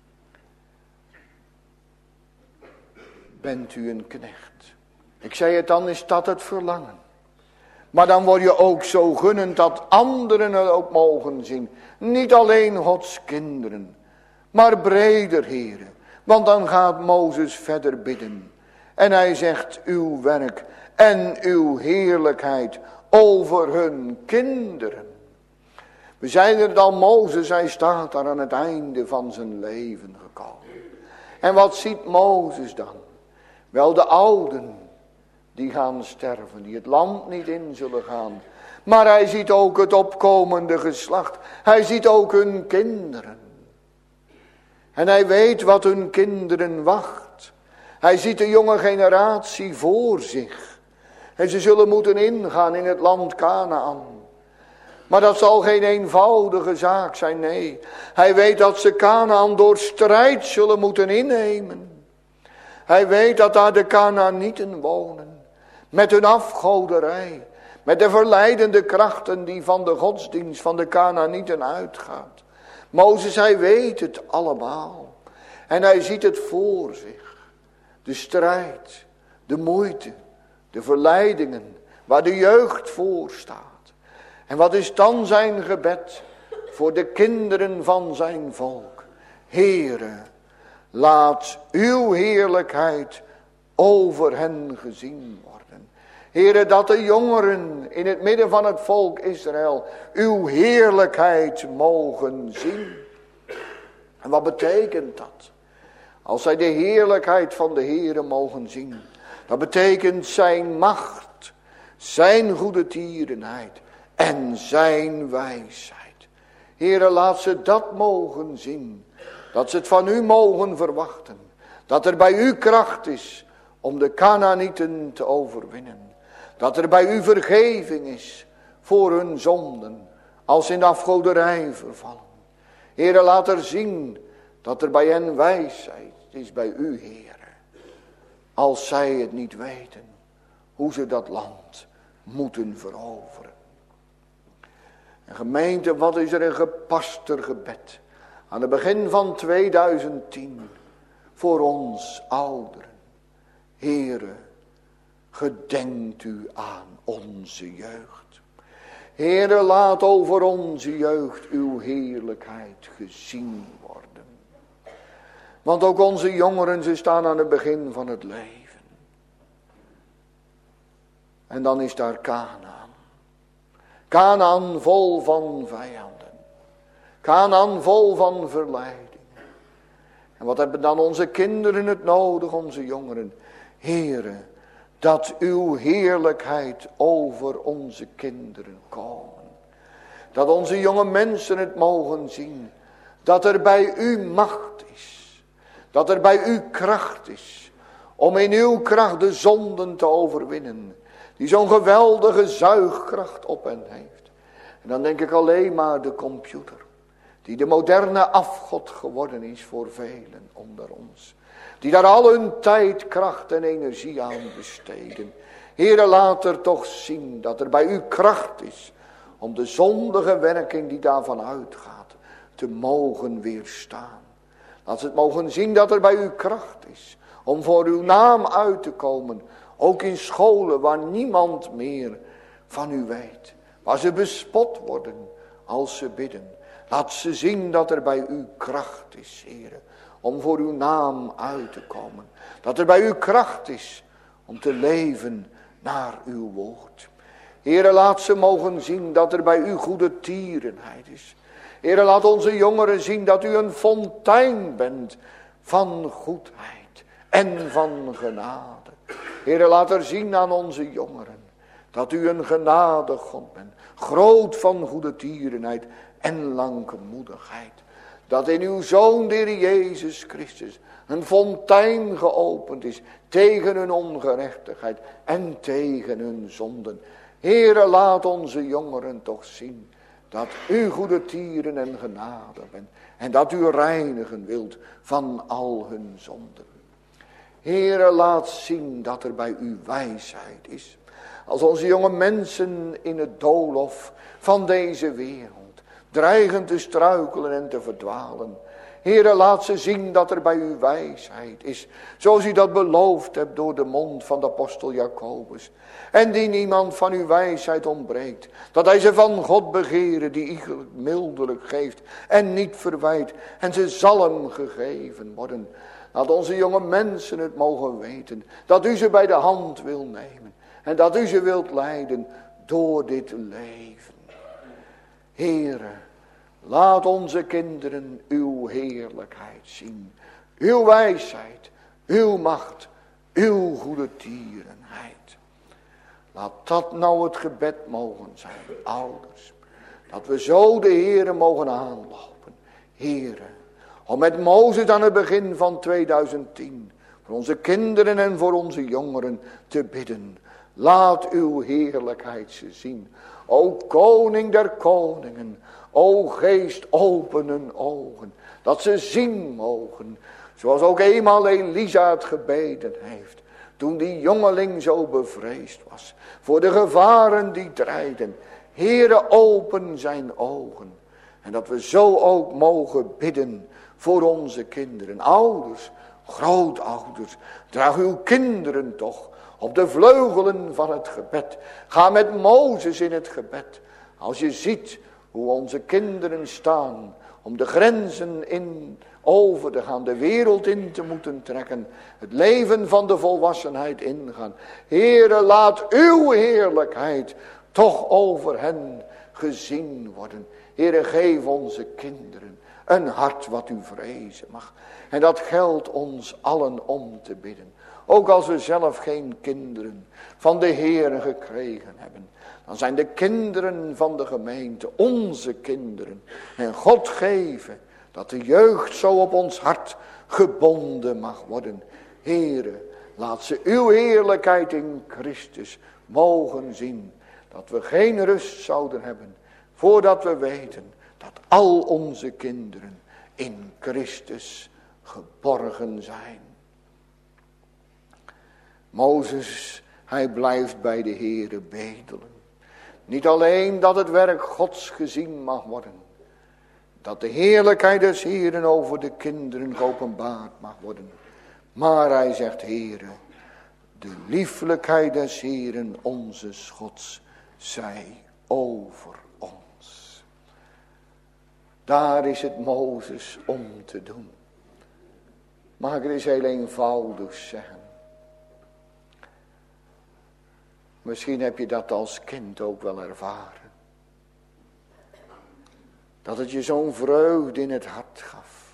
Bent u een knecht? Ik zei het, dan is dat het verlangen. Maar dan word je ook zo gunnend dat anderen het ook mogen zien. Niet alleen Gods kinderen, maar breder, heren. Want dan gaat Mozes verder bidden. En hij zegt, uw werk en uw heerlijkheid over hun kinderen. We zeiden het al, Mozes, hij staat daar aan het einde van zijn leven gekomen. En wat ziet Mozes dan? Wel, de ouden, die gaan sterven, die het land niet in zullen gaan. Maar hij ziet ook het opkomende geslacht. Hij ziet ook hun kinderen. En hij weet wat hun kinderen wacht. Hij ziet de jonge generatie voor zich. En ze zullen moeten ingaan in het land Kanaan. Maar dat zal geen eenvoudige zaak zijn, nee. Hij weet dat ze Kanaan door strijd zullen moeten innemen. Hij weet dat daar de Kanaanieten wonen. Met hun afgoderij. Met de verleidende krachten die van de godsdienst van de Kanaanieten uitgaat. Mozes, hij weet het allemaal. En hij ziet het voor zich. De strijd, de moeite, de verleidingen, waar de jeugd voor staat. En wat is dan zijn gebed voor de kinderen van zijn volk? Heere, laat uw heerlijkheid over hen gezien worden. Heere, dat de jongeren in het midden van het volk Israël uw heerlijkheid mogen zien. En wat betekent dat? Als zij de heerlijkheid van de Heere mogen zien. Dat betekent zijn macht, zijn goede tierenheid en zijn wijsheid. Heere, laat ze dat mogen zien. Dat ze het van u mogen verwachten. Dat er bij u kracht is om de Kanaanieten te overwinnen. Dat er bij u vergeving is voor hun zonden, als ze in de afgoderij vervallen. Heere, laat er zien dat er bij hen wijsheid is bij u, Heere. Als zij het niet weten, hoe ze dat land moeten veroveren. En gemeente, wat is er een gepaster gebed aan het begin van 2010 voor ons ouderen. Heere, gedenkt u aan onze jeugd. Heere, laat over onze jeugd uw heerlijkheid gezien worden. Want ook onze jongeren, ze staan aan het begin van het leven. En dan is daar Kanaan. Kanaan vol van vijanden. Kanaan vol van verleidingen. En wat hebben dan onze kinderen het nodig, onze jongeren? Heere, dat uw heerlijkheid over onze kinderen komen. Dat onze jonge mensen het mogen zien. Dat er bij u macht is. Dat er bij u kracht is. Om in uw kracht de zonden te overwinnen. Die zo'n geweldige zuigkracht op hen heeft. En dan denk ik alleen maar de computer. Die de moderne afgod geworden is voor velen onder ons. Die daar al hun tijd, kracht en energie aan besteden. Heere, laat er toch zien dat er bij u kracht is. Om de zondige werking die daarvan uitgaat te mogen weerstaan. Laat ze het mogen zien dat er bij u kracht is. Om voor uw naam uit te komen. Ook in scholen waar niemand meer van u weet. Waar ze bespot worden als ze bidden. Laat ze zien dat er bij u kracht is, Heere. Om voor uw naam uit te komen. Dat er bij u kracht is om te leven naar uw woord. Heere, laat ze mogen zien dat er bij u goede tierenheid is. Heere, laat onze jongeren zien dat u een fontein bent van goedheid en van genade. Heere, laat er zien aan onze jongeren dat u een genadig God bent. Groot van goede tierenheid en langmoedigheid. Dat in uw Zoon, de Heer Jezus Christus, een fontein geopend is tegen hun ongerechtigheid en tegen hun zonden. Heere, laat onze jongeren toch zien dat u goede tieren en genade bent. En dat u reinigen wilt van al hun zonden. Heere, laat zien dat er bij u wijsheid is. Als onze jonge mensen in het doolhof van deze wereld dreigen te struikelen en te verdwalen. Heere, laat ze zien dat er bij u wijsheid is. Zoals u dat beloofd hebt door de mond van de apostel Jacobus. En die niemand van uw wijsheid ontbreekt. Dat hij ze van God begeren die iegelijk mildelijk geeft en niet verwijt. En ze zal hem gegeven worden. Laat onze jonge mensen het mogen weten. Dat u ze bij de hand wil nemen. En dat u ze wilt leiden door dit leven. Heere, laat onze kinderen uw heerlijkheid zien. Uw wijsheid, uw macht, uw goede tierenheid. Laat dat nou het gebed mogen zijn, ouders. Dat we zo de Heere mogen aanlopen. Heere, om met Mozes aan het begin van 2010... voor onze kinderen en voor onze jongeren te bidden. Laat uw heerlijkheid ze zien. O koning der koningen. O geest, open hun ogen. Dat ze zien mogen. Zoals ook eenmaal Elisa het gebeden heeft. Toen die jongeling zo bevreesd was. Voor de gevaren die dreiden. Heere, open zijn ogen. En dat we zo ook mogen bidden voor onze kinderen. Ouders, grootouders, draag uw kinderen toch op de vleugelen van het gebed. Ga met Mozes in het gebed. Als je ziet hoe onze kinderen staan om de grenzen over te gaan, de wereld in te moeten trekken, het leven van de volwassenheid ingaan. Heere, laat uw heerlijkheid toch over hen gezien worden. Heere, geef onze kinderen een hart wat u vrezen mag. En dat geldt ons allen om te bidden. Ook als we zelf geen kinderen van de Heere gekregen hebben. Dan zijn de kinderen van de gemeente onze kinderen. En God geven dat de jeugd zo op ons hart gebonden mag worden. Heere, laat ze uw heerlijkheid in Christus mogen zien. Dat we geen rust zouden hebben voordat we weten dat al onze kinderen in Christus geborgen zijn. Mozes, hij blijft bij de Heere bedelen. Niet alleen dat het werk Gods gezien mag worden. Dat de heerlijkheid des Heeren over de kinderen geopenbaard mag worden. Maar hij zegt, Heere, de lieflijkheid des Heeren onze Gods zij over ons. Daar is het Mozes om te doen. Mag ik het eens heel eenvoudig zeggen. Misschien heb je dat als kind ook wel ervaren. Dat het je zo'n vreugde in het hart gaf.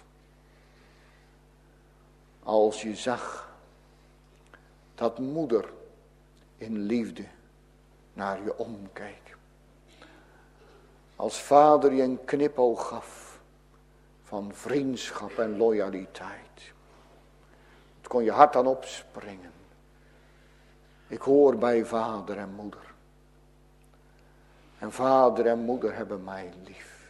Als je zag dat moeder in liefde naar je omkeek. Als vader je een knipoog gaf van vriendschap en loyaliteit. Het kon je hart aan opspringen. Ik hoor bij vader en moeder. En vader en moeder hebben mij lief.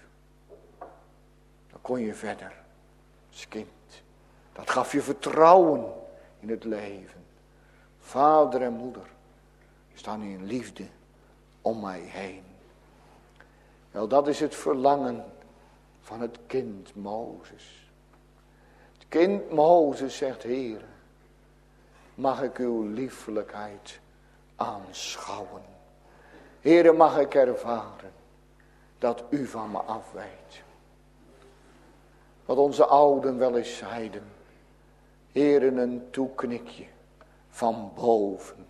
Dan kon je verder als kind. Dat gaf je vertrouwen in het leven. Vader en moeder staan in liefde om mij heen. Wel, dat is het verlangen van het kind Mozes. Het kind Mozes zegt, Heere, mag ik uw liefelijkheid aanschouwen. Heere, mag ik ervaren dat u van me afwijt. Wat onze ouden wel eens zeiden. Heere, een toeknikje van boven.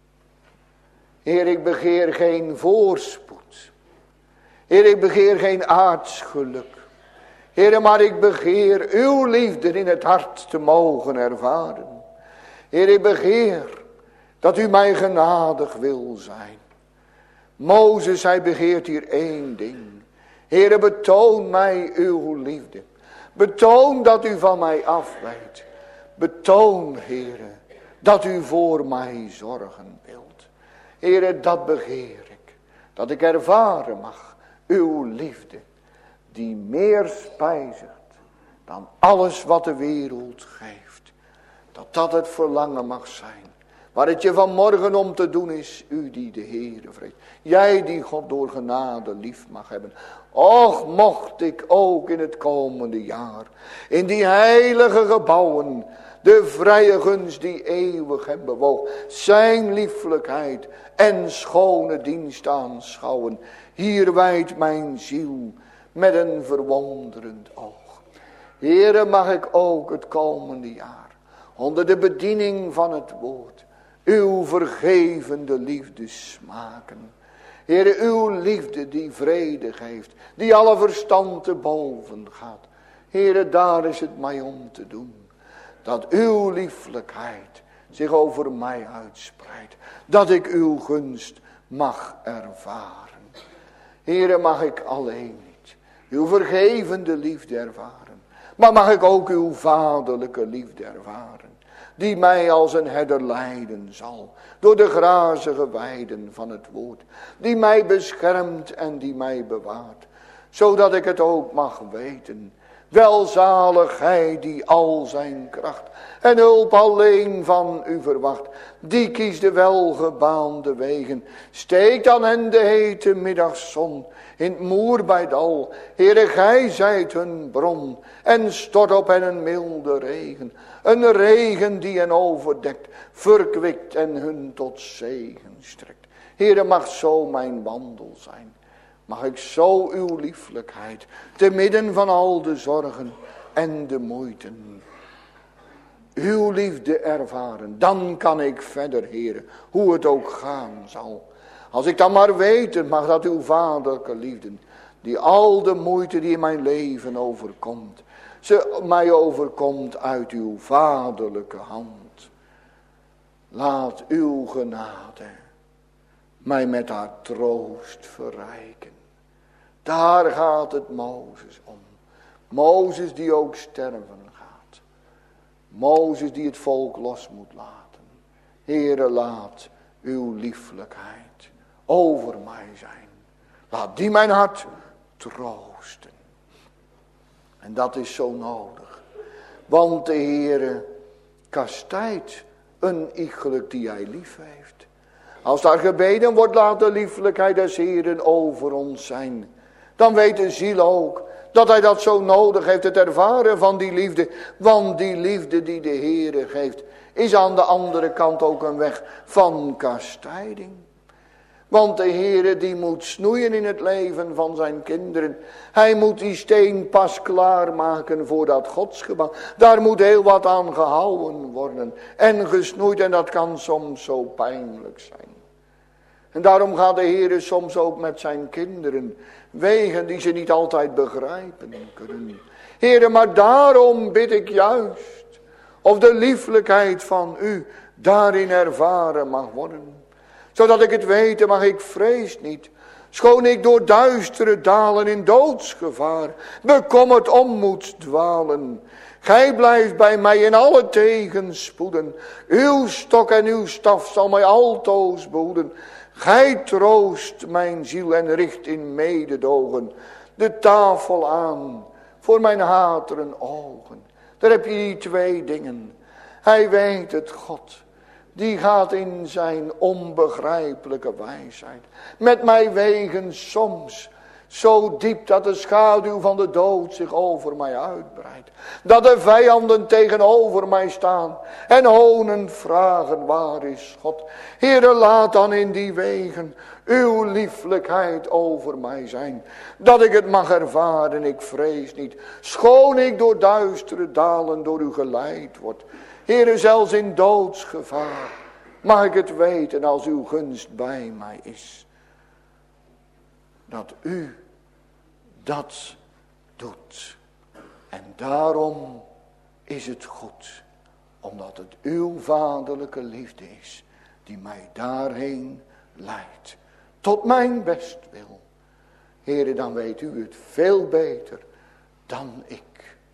Heer, ik begeer geen voorspoed. Heer, ik begeer geen aards geluk. Heer, maar ik begeer uw liefde in het hart te mogen ervaren. Heer, ik begeer dat u mij genadig wil zijn. Mozes, hij begeert hier één ding. Heer, betoon mij uw liefde. Betoon dat u van mij afwijt. Betoon, Heer, dat u voor mij zorgen wilt. Heer, dat begeer ik. Dat ik ervaren mag uw liefde. Die meer spijzigt dan alles wat de wereld geeft. Dat het verlangen mag zijn. Waar het je vanmorgen om te doen is. U die de Heere vreest. Jij die God door genade lief mag hebben. Och, mocht ik ook in het komende jaar. In die heilige gebouwen. De vrije gunst die eeuwig hem bewoog. Zijn lieflijkheid en schone dienst aanschouwen. Hier wijdt mijn ziel met een verwonderend oog. Heere, mag ik ook het komende jaar. Onder de bediening van het woord. Uw vergevende liefde smaken. Heere, uw liefde die vrede geeft. Die alle verstand te boven gaat. Heere, daar is het mij om te doen. Dat uw lieflijkheid zich over mij uitspreidt. Dat ik uw gunst mag ervaren. Heere, mag ik alleen niet uw vergevende liefde ervaren. Maar mag ik ook uw vaderlijke liefde ervaren. Die mij als een herder leiden zal. Door de grazige weiden van het woord. Die mij beschermt en die mij bewaart. Zodat ik het ook mag weten. Welzalig hij die al zijn kracht en hulp alleen van u verwacht. Die kiest de welgebaande wegen. Steekt aan hen de hete middagzon. In het moer bij het dal. Heere, gij zijt hun bron. En stort op hen een milde regen. Een regen die hen overdekt. Verkwikt en hun tot zegen strekt. Heere, mag zo mijn wandel zijn. mag ik zo uw lieflijkheid, te midden van al de zorgen en de moeiten, uw liefde ervaren. Dan kan ik verder, Heere, hoe het ook gaan zal. Als ik dan maar weten mag dat uw vaderlijke liefde, die al de moeite die in mijn leven overkomt, ze mij overkomt uit uw vaderlijke hand. Laat uw genade mij met haar troost verrijken. Daar gaat het Mozes om. Mozes die ook sterven gaat. Mozes die het volk los moet laten. Heere, laat uw lieflijkheid over mij zijn. Laat die mijn hart troosten. En dat is zo nodig. Want de Heere kastijdt een iegelijk die hij lief heeft. Als daar gebeden wordt, laat de lieflijkheid des Heeren over ons zijn. Dan weet de ziel ook dat hij dat zo nodig heeft, het ervaren van die liefde. Want die liefde die de Heere geeft, is aan de andere kant ook een weg van kastijding. Want de Heere die moet snoeien in het leven van zijn kinderen. Hij moet die steen pas klaarmaken voor dat godsgebouw. Daar moet heel wat aan gehouden worden en gesnoeid, en dat kan soms zo pijnlijk zijn. En daarom gaat de Heere soms ook met zijn kinderen wegen die ze niet altijd begrijpen kunnen. Heere, maar daarom bid ik juist of de lieflijkheid van u daarin ervaren mag worden. Zodat ik het weten mag, ik vrees niet. Schoon ik door duistere dalen in doodsgevaar bekommerd om moet dwalen. Gij blijft bij mij in alle tegenspoeden. Uw stok en uw staf zal mij altoos behoeden. Gij troost mijn ziel en richt in mededogen de tafel aan voor mijn hateren ogen. Daar heb je die twee dingen. Hij weet het, God. Die gaat in zijn onbegrijpelijke wijsheid met mij wegen soms zo diep dat de schaduw van de dood zich over mij uitbreidt. Dat de vijanden tegenover mij staan en honend vragen, waar is God? Heere, laat dan in die wegen uw lieflijkheid over mij zijn. Dat ik het mag ervaren, ik vrees niet. Schoon ik door duistere dalen door u geleid word. Heere, zelfs in doodsgevaar mag ik het weten als uw gunst bij mij is. Dat u dat doet. En daarom is het goed. Omdat het uw vaderlijke liefde is. Die mij daarheen leidt. Tot mijn bestwil. Heere, dan weet u het veel beter dan ik.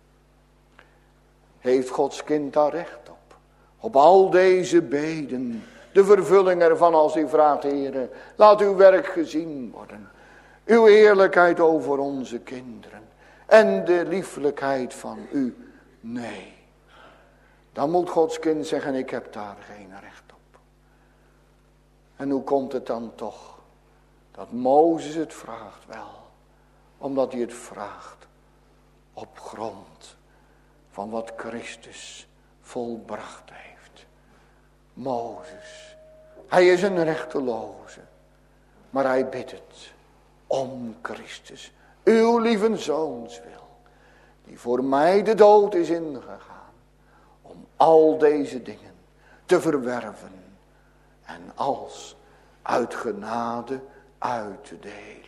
Heeft Gods kind daar recht op? Op al deze beden. De vervulling ervan als hij vraagt, Heere, laat uw werk gezien worden. Uw heerlijkheid over onze kinderen. En de lieflijkheid van u. Nee. Dan moet Gods kind zeggen, ik heb daar geen recht op. En hoe komt het dan toch? Dat Mozes het vraagt wel. Omdat hij het vraagt op grond van wat Christus volbracht heeft. Mozes, hij is een rechteloze, maar hij bidt het om Christus, uw lieve zoons wil, die voor mij de dood is ingegaan, om al deze dingen te verwerven en als uit genade uit te delen.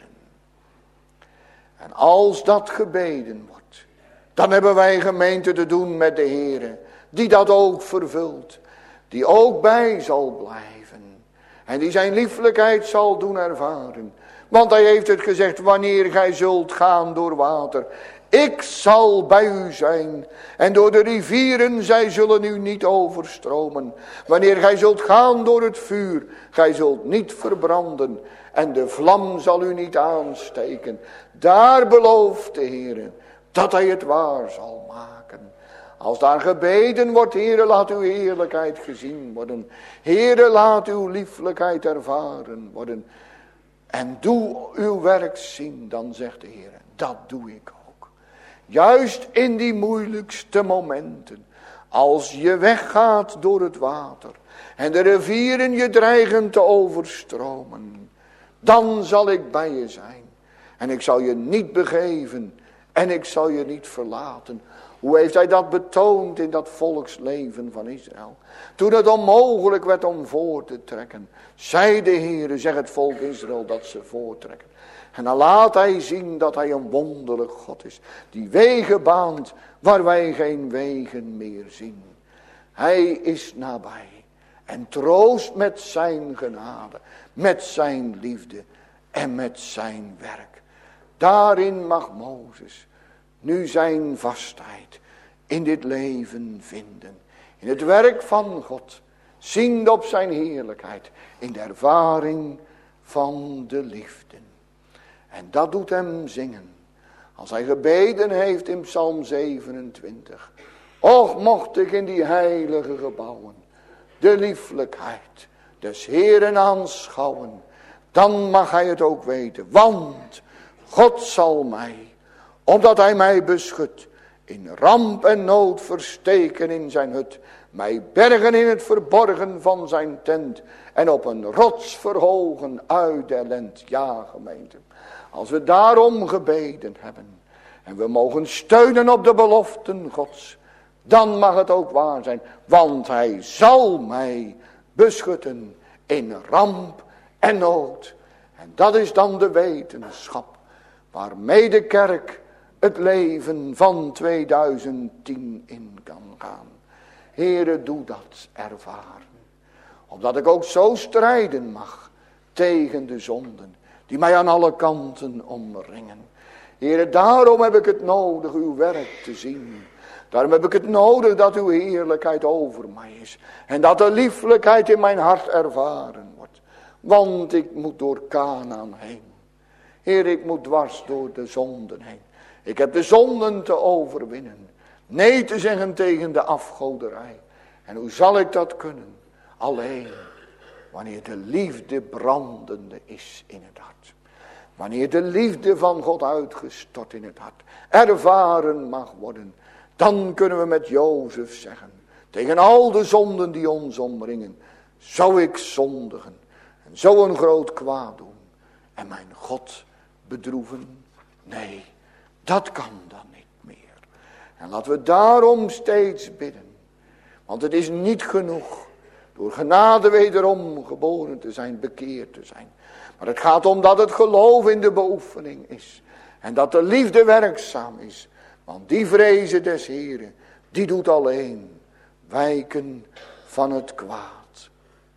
En als dat gebeden wordt, dan hebben wij gemeente te doen met de Heere, die dat ook vervult, die ook bij zal blijven en die zijn lieflijkheid zal doen ervaren. Want hij heeft het gezegd, wanneer gij zult gaan door water, ik zal bij u zijn. En door de rivieren, zij zullen u niet overstromen. Wanneer gij zult gaan door het vuur, gij zult niet verbranden. En de vlam zal u niet aansteken. Daar belooft de Heer dat hij het waar zal maken. Als daar gebeden wordt, Heere, laat uw heerlijkheid gezien worden. Heere, laat uw lieflijkheid ervaren worden. En doe uw werk zien, dan zegt de Heer, dat doe ik ook. Juist in die moeilijkste momenten, als je weggaat door het water en de rivieren je dreigen te overstromen, dan zal ik bij je zijn. En ik zal je niet begeven. En ik zal je niet verlaten. Hoe heeft hij dat betoond in dat volksleven van Israël? Toen het onmogelijk werd om voor te trekken. Zei de Heere, zeg het volk Israël dat ze voortrekken. En dan laat hij zien dat hij een wonderlijk God is. Die wegen baant waar wij geen wegen meer zien. Hij is nabij. En troost met zijn genade. Met zijn liefde. En met zijn werk. Daarin mag Mozes nu zijn vastheid in dit leven vinden. In het werk van God. Ziend op zijn heerlijkheid. In de ervaring van de liefde. En dat doet hem zingen. Als hij gebeden heeft in Psalm 27. Och, mocht ik in die heilige gebouwen de lieflijkheid des Heeren aanschouwen. Dan mag hij het ook weten. Want God zal mij, omdat hij mij beschut, in ramp en nood versteken in zijn hut. Mij bergen in het verborgen van zijn tent. En op een rots verhogen uit de ellend. Ja, gemeente. Als we daarom gebeden hebben. En we mogen steunen op de beloften Gods. Dan mag het ook waar zijn. Want hij zal mij beschutten in ramp en nood. En dat is dan de wetenschap. Waarmee de kerk het leven van 2010 in kan gaan. Heere, doe dat ervaren. Opdat ik ook zo strijden mag tegen de zonden die mij aan alle kanten omringen. Heere, daarom heb ik het nodig uw werk te zien. Daarom heb ik het nodig dat uw heerlijkheid over mij is. En dat de lieflijkheid in mijn hart ervaren wordt. Want ik moet door Kanaan heen. Heer, ik moet dwars door de zonden heen. Ik heb de zonden te overwinnen. Nee te zeggen tegen de afgoderij. En hoe zal ik dat kunnen? Alleen wanneer de liefde brandende is in het hart. Wanneer de liefde van God uitgestort in het hart ervaren mag worden. Dan kunnen we met Jozef zeggen. Tegen al de zonden die ons omringen. Zou ik zondigen. En zo een groot kwaad doen. En mijn God bedroeven? Nee, dat kan dan niet meer. En laten we daarom steeds bidden. Want het is niet genoeg door genade wederom geboren te zijn, bekeerd te zijn. Maar het gaat om dat het geloof in de beoefening is. En dat de liefde werkzaam is. Want die vrezen des Heren, die doet alleen wijken van het kwaad.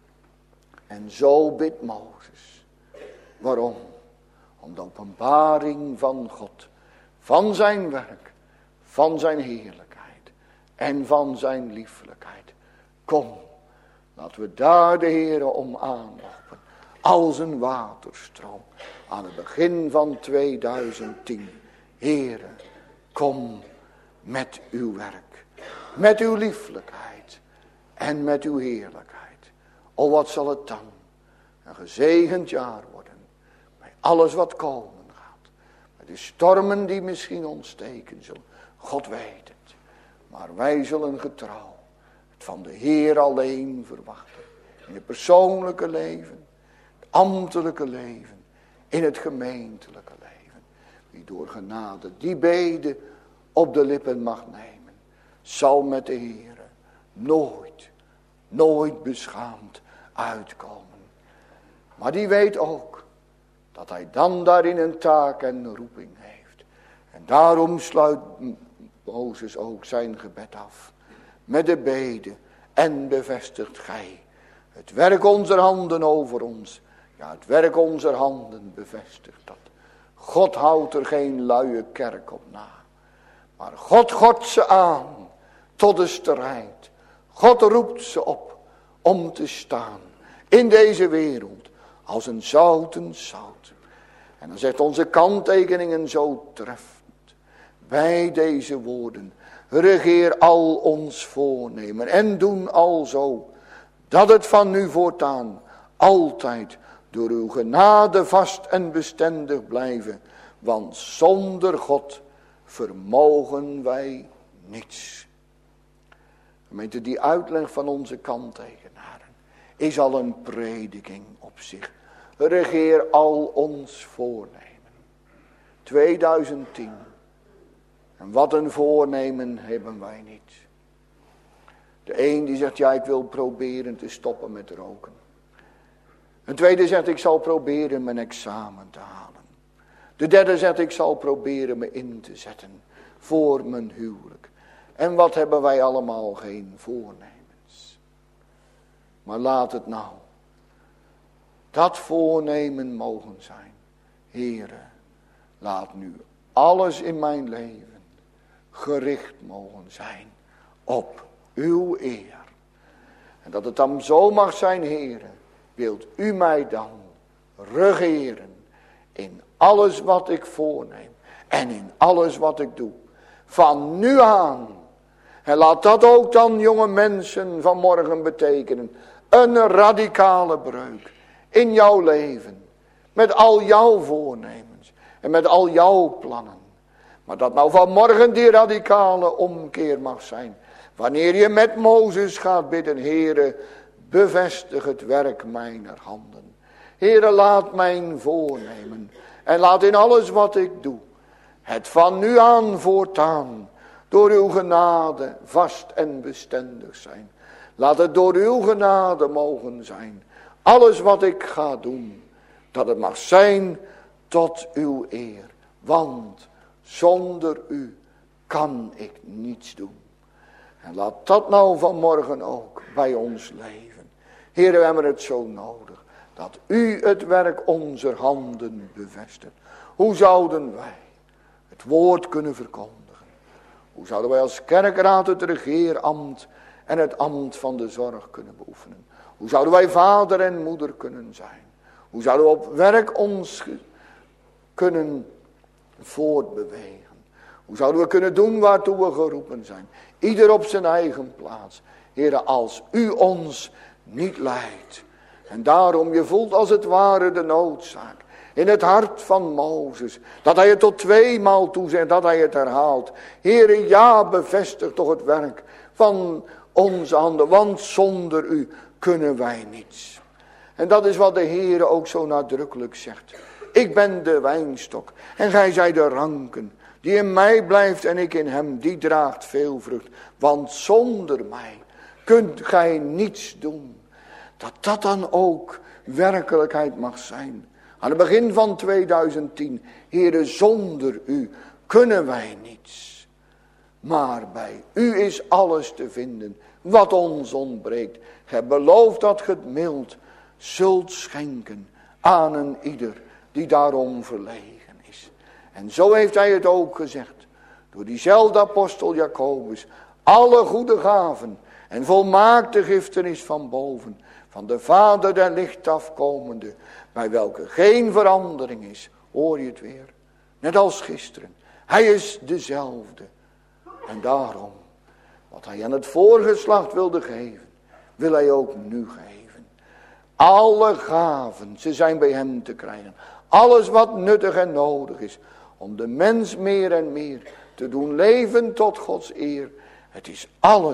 En zo bidt Mozes. Waarom? Om de openbaring van God. Van zijn werk. Van zijn heerlijkheid. En van zijn lieflijkheid. Kom, laten we daar de Heere om aanlopen. Als een waterstroom. Aan het begin van 2010. Heere, kom met uw werk. Met uw lieflijkheid. En met uw heerlijkheid. O, wat zal het dan een gezegend jaar worden. Bij alles wat komen gaat. Bij de stormen die misschien ontsteken zullen. God weet het. Maar wij zullen getrouw het van de Heer alleen verwachten. In het persoonlijke leven. Het ambtelijke leven. In het gemeentelijke leven. Wie door genade die bede op de lippen mag nemen. Zal met de Heer nooit beschaamd uitkomen. Maar die weet ook dat hij dan daarin een taak en roeping heeft. En daarom sluit Mozes ook zijn gebed af. Met de bede en bevestigt gij het werk onze handen over ons. Ja, het werk onze handen bevestigt dat. God houdt er geen luie kerk op na. Maar God gort ze aan tot de strijd. God roept ze op om te staan in deze wereld als een zouten zout. En dan zegt onze kanttekeningen zo treffend bij deze woorden. Regeer al ons voornemen en doen alzo dat het van nu voortaan altijd door uw genade vast en bestendig blijven. Want zonder God vermogen wij niets. Gemeente, die uitleg van onze kanttekenaren is al een prediking op zich. Regeer al ons voornemen. 2010. En wat een voornemen hebben wij niet. De een die zegt, ja, ik wil proberen te stoppen met roken. Een tweede zegt, ik zal proberen mijn examen te halen. De derde zegt, ik zal proberen me in te zetten voor mijn huwelijk. En wat hebben wij allemaal geen voornemens. Maar laat het nou dat voornemen mogen zijn. Heere, laat nu alles in mijn leven gericht mogen zijn op uw eer. En dat het dan zo mag zijn, Heere, wilt u mij dan regeren in alles wat ik voorneem en in alles wat ik doe. Van nu aan. En laat dat ook dan, jonge mensen, vanmorgen betekenen. Een radicale breuk in jouw leven. Met al jouw voornemens en met al jouw plannen. Maar dat nou vanmorgen die radicale omkeer mag zijn. Wanneer je met Mozes gaat bidden, Heere, bevestig het werk mijner handen. Heere, laat mijn voornemen en laat in alles wat ik doe, het van nu aan voortaan, door uw genade vast en bestendig zijn. Laat het door uw genade mogen zijn. Alles wat ik ga doen, dat het mag zijn tot uw eer. Want zonder u kan ik niets doen. En laat dat nou vanmorgen ook bij ons leven. Heer, we hebben het zo nodig. Dat u het werk onze handen bevestigt. Hoe zouden wij het woord kunnen verkondigen? Hoe zouden wij als kerkraad het regeerambt en het ambt van de zorg kunnen beoefenen? Hoe zouden wij vader en moeder kunnen zijn? Hoe zouden we op werk ons kunnen voortbewegen? Hoe zouden we kunnen doen waartoe we geroepen zijn? Ieder op zijn eigen plaats. Heere, als u ons niet leidt. En daarom, je voelt als het ware de noodzaak. In het hart van Mozes. Dat hij het tot 2 maal toezegt, dat hij het herhaalt. Heere, ja, bevestig toch het werk van onze handen. Want zonder u kunnen wij niets. En dat is wat de Heere ook zo nadrukkelijk zegt. Ik ben de wijnstok en gij zijt de ranken. Die in mij blijft en ik in hem, die draagt veel vrucht. Want zonder mij kunt gij niets doen. Dat dat dan ook werkelijkheid mag zijn. Aan het begin van 2010. Heere, zonder u kunnen wij niets. Maar bij u is alles te vinden wat ons ontbreekt. Gij belooft dat ge het mild zult schenken aan een ieder die daarom verlegen is. En zo heeft hij het ook gezegd. Door diezelfde apostel Jacobus. Alle goede gaven en volmaakte giftenis van boven. Van de Vader der licht afkomende. Bij welke geen verandering is. Hoor je het weer? Net als gisteren. Hij is dezelfde. En daarom. Wat hij aan het voorgeslacht wilde geven. Wil hij ook nu geven. Alle gaven. Ze zijn bij hem te krijgen. Alles wat nuttig en nodig is. Om de mens meer en meer te doen leven tot Gods eer. Het is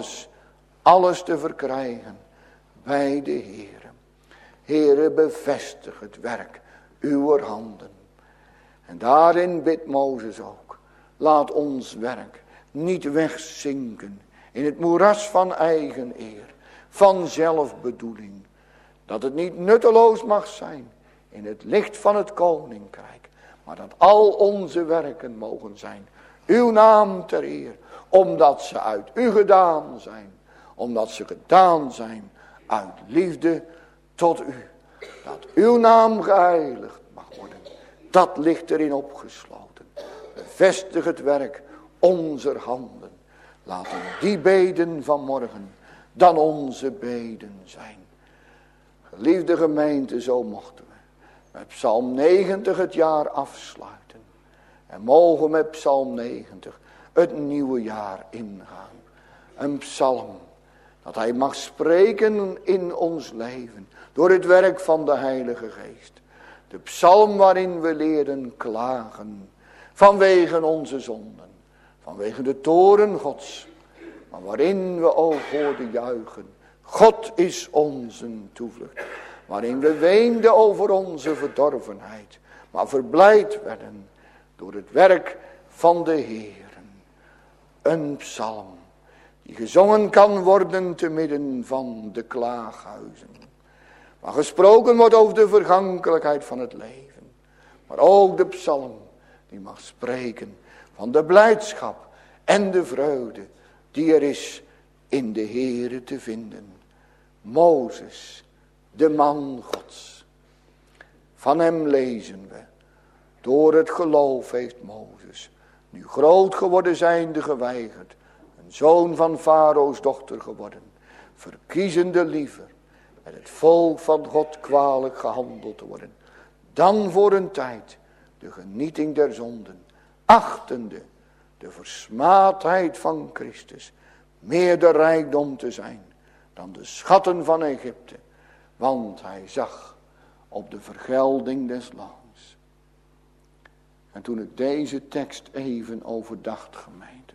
alles te verkrijgen bij de Heere. Heere, bevestig het werk uwer handen. En daarin bidt Mozes ook. Laat ons werk niet wegzinken in het moeras van eigen eer. Van zelfbedoeling. Dat het niet nutteloos mag zijn in het licht van het koninkrijk. Maar dat al onze werken mogen zijn. Uw naam ter eer. Omdat ze uit u gedaan zijn. Omdat ze gedaan zijn uit liefde tot u. Dat uw naam geheiligd mag worden. Dat ligt erin opgesloten. Bevestig het werk onze handen. Laten die beden van morgen dan onze beden zijn. Geliefde gemeente, zo mochten we met Psalm 90 het jaar afsluiten. En mogen met Psalm 90 het nieuwe jaar ingaan. Een psalm dat hij mag spreken in ons leven. Door het werk van de Heilige Geest. De psalm waarin we leren klagen. Vanwege onze zonden. Vanwege de toorn Gods. Maar waarin we ook hoorden juichen. God is onze toevlucht. Waarin we weenden over onze verdorvenheid. Maar verblijd werden door het werk van de Heeren. Een psalm die gezongen kan worden te midden van de klaaghuizen. Waar gesproken wordt over de vergankelijkheid van het leven. Maar ook de psalm die mag spreken van de blijdschap en de vreugde die er is in de Heere te vinden. Mozes, de man Gods. Van hem lezen we. Door het geloof heeft Mozes, nu groot geworden zijnde, geweigerd, een zoon van Farao's dochter geworden, verkiezende liever met het volk van God kwalijk gehandeld te worden, dan voor een tijd de genieting der zonden, achtende de versmaadheid van Christus meer de rijkdom te zijn dan de schatten van Egypte, want hij zag op de vergelding des loons. En toen ik deze tekst even overdacht, gemeente,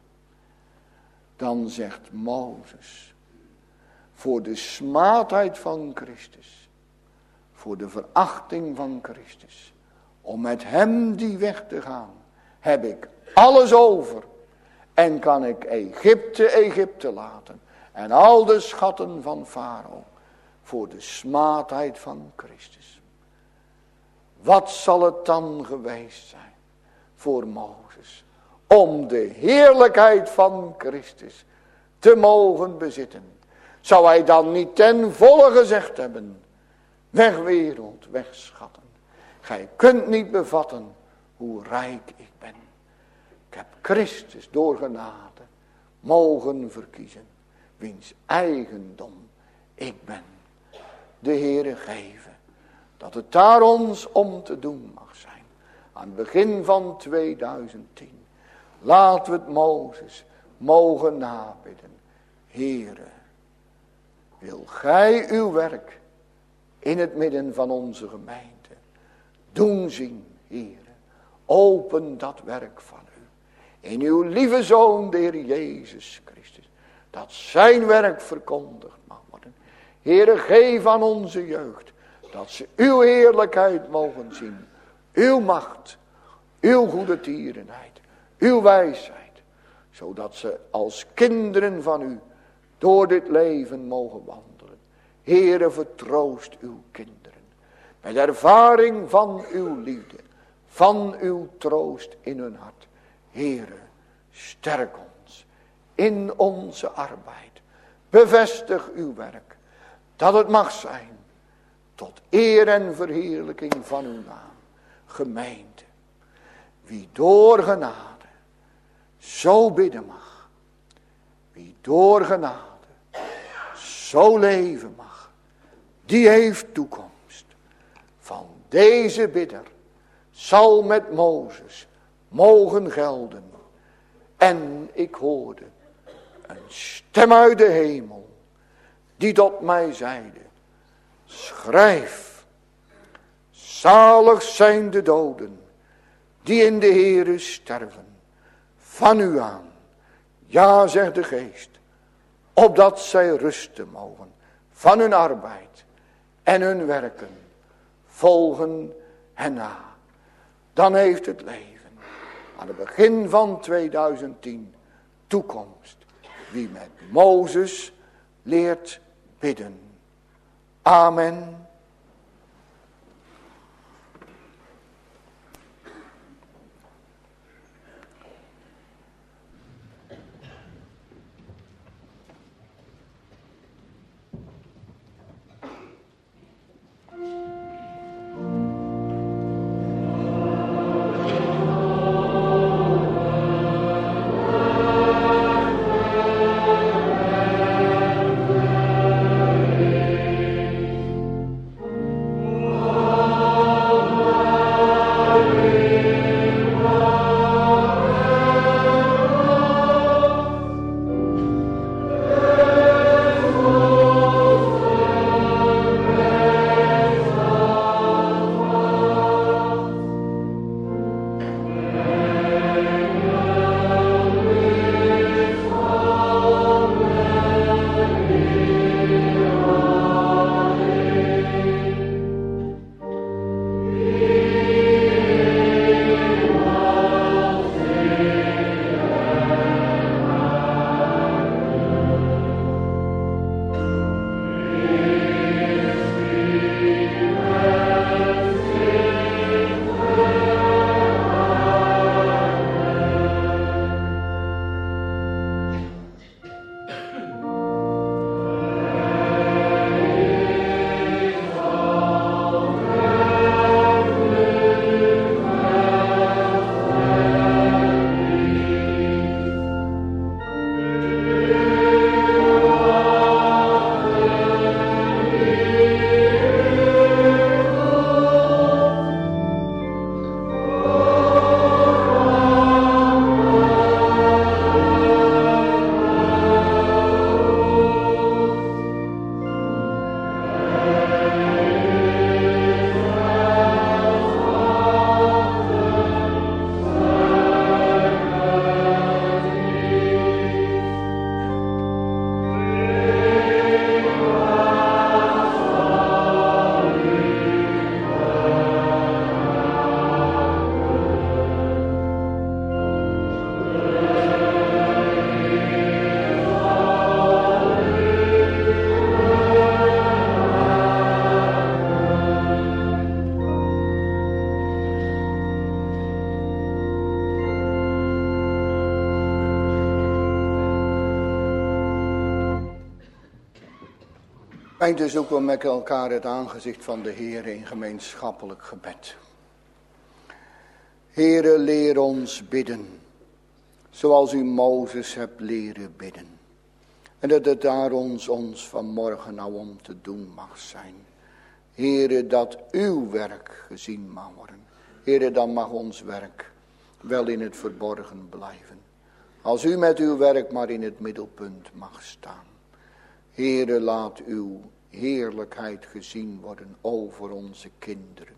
dan zegt Mozes, voor de smaadheid van Christus, voor de verachting van Christus, om met hem die weg te gaan, heb ik alles over en kan ik Egypte laten en al de schatten van Farao voor de smaadheid van Christus. Wat zal het dan geweest zijn voor Mozes om de heerlijkheid van Christus te mogen bezitten? Zou hij dan niet ten volle gezegd hebben, weg wereld, weg schatten. Gij kunt niet bevatten hoe rijk ik ben. Ik heb Christus door genade mogen verkiezen, wiens eigendom ik ben. De Heere geven dat het daar ons om te doen mag zijn. Aan het begin van 2010. Laten we het Mozes mogen nabidden. Heere, wil gij uw werk in het midden van onze gemeente doen zien, Heere. Open dat werk van u. In uw lieve Zoon, de Heer Jezus Christus. Dat zijn werk verkondigd mag worden. Heere, geef aan onze jeugd dat ze uw heerlijkheid mogen zien. Uw macht, uw goede tierenheid, uw wijsheid. Zodat ze als kinderen van u door dit leven mogen wandelen. Heere, vertroost uw kinderen. Met ervaring van uw liefde, van uw troost in hun hart. Heere, sterk ons in onze arbeid. Bevestig uw werk, dat het mag zijn tot eer en verheerlijking van uw naam. Gemeente, wie door genade zo bidden mag, wie door genade zo leven mag, die heeft toekomst. Van deze bidder zal met Mozes mogen gelden. En ik hoorde een stem uit de hemel, die tot mij zeide, schrijf, zalig zijn de doden, die in de Heere sterven, van u aan. Ja, zegt de Geest, opdat zij rusten mogen van hun arbeid en hun werken volgen hen na. Dan heeft het leven aan het begin van 2010 toekomst. Wie met Mozes leert bidden. Amen. Gemeente, zoeken we met elkaar het aangezicht van de Heer in gemeenschappelijk gebed. Heere, leer ons bidden, zoals u Mozes hebt leren bidden. En dat het daar ons vanmorgen nou om te doen mag zijn. Heere, dat uw werk gezien mag worden. Heere, dan mag ons werk wel in het verborgen blijven. Als u met uw werk maar in het middelpunt mag staan. Heere, laat uw heerlijkheid gezien worden over onze kinderen.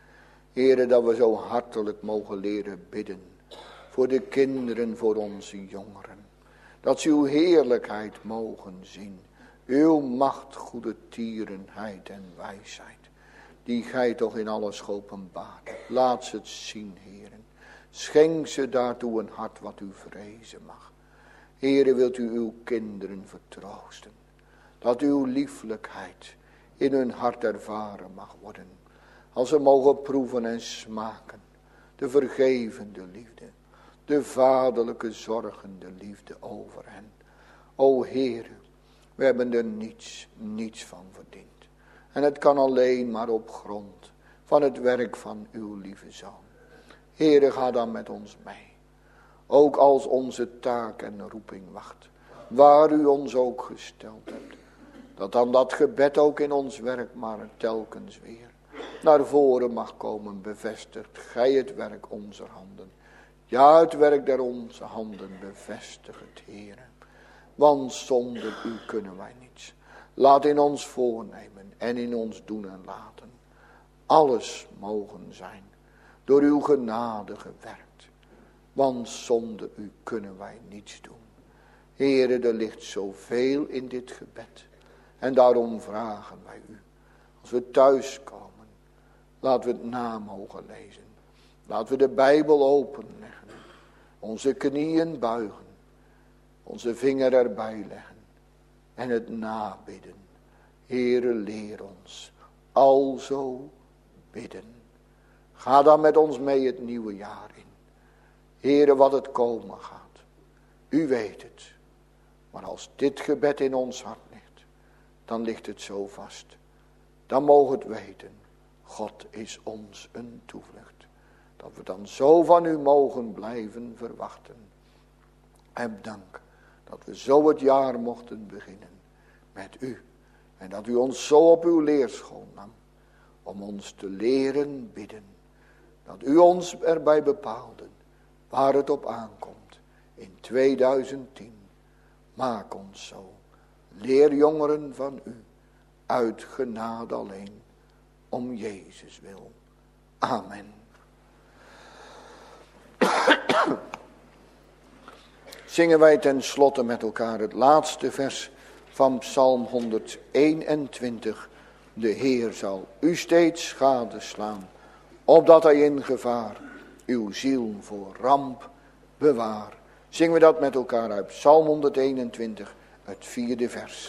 Heere, dat we zo hartelijk mogen leren bidden. Voor de kinderen, voor onze jongeren. Dat ze uw heerlijkheid mogen zien. Uw macht, goede tierenheid en wijsheid. Die gij toch in alles openbaart hebt. Laat ze het zien, heren. Schenk ze daartoe een hart wat u vrezen mag. Heere, wilt u uw kinderen vertroosten. Dat uw lieflijkheid in hun hart ervaren mag worden. Als ze mogen proeven en smaken. De vergevende liefde. De vaderlijke zorgende liefde over hen. O Heere, we hebben er niets van verdiend. En het kan alleen maar op grond van het werk van uw lieve Zoon. Heere, ga dan met ons mee. Ook als onze taak en roeping wacht. Waar u ons ook gesteld hebt. Dat dan dat gebed ook in ons werk maar telkens weer naar voren mag komen, bevestigt gij het werk onze handen. Ja, het werk der onze handen bevestigt het, Heere. Want zonder u kunnen wij niets. Laat in ons voornemen en in ons doen en laten. Alles mogen zijn door uw genade gewerkt. Want zonder u kunnen wij niets doen. Heere, er ligt zoveel in dit gebed. En daarom vragen wij u. Als we thuiskomen. Laten we het na mogen lezen. Laten we de Bijbel openleggen. Onze knieën buigen. Onze vinger erbij leggen. En het nabidden. Heere, leer ons. Alzo bidden. Ga dan met ons mee het nieuwe jaar in. Heere, wat het komen gaat. U weet het. Maar als dit gebed in ons hart ligt. Dan ligt het zo vast. Dan mogen we het weten. God is ons een toevlucht. Dat we dan zo van u mogen blijven verwachten. En dank dat we zo het jaar mochten beginnen met u. En dat u ons zo op uw leerschool nam. Om ons te leren bidden. Dat u ons erbij bepaalde. Waar het op aankomt. In 2010. Maak ons zo. Leerjongeren van u. Uit genade alleen. Om Jezus wil. Amen. Zingen wij ten slotte met elkaar het laatste vers van Psalm 121. De Heer zal u steeds gadeslaan, opdat hij in gevaar uw ziel voor ramp bewaar. Zingen we dat met elkaar uit Psalm 121, het 4e vers.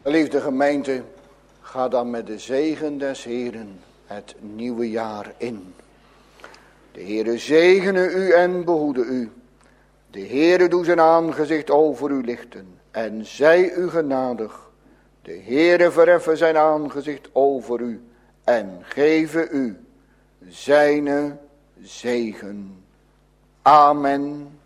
Geliefde gemeente, ga dan met de zegen des Heeren het nieuwe jaar in. De Heere zegene u en behoede u. De Heere doe zijn aangezicht over u lichten en zij u genadig. De Heere verheffen zijn aangezicht over u en geven u zijne zegen. Amen.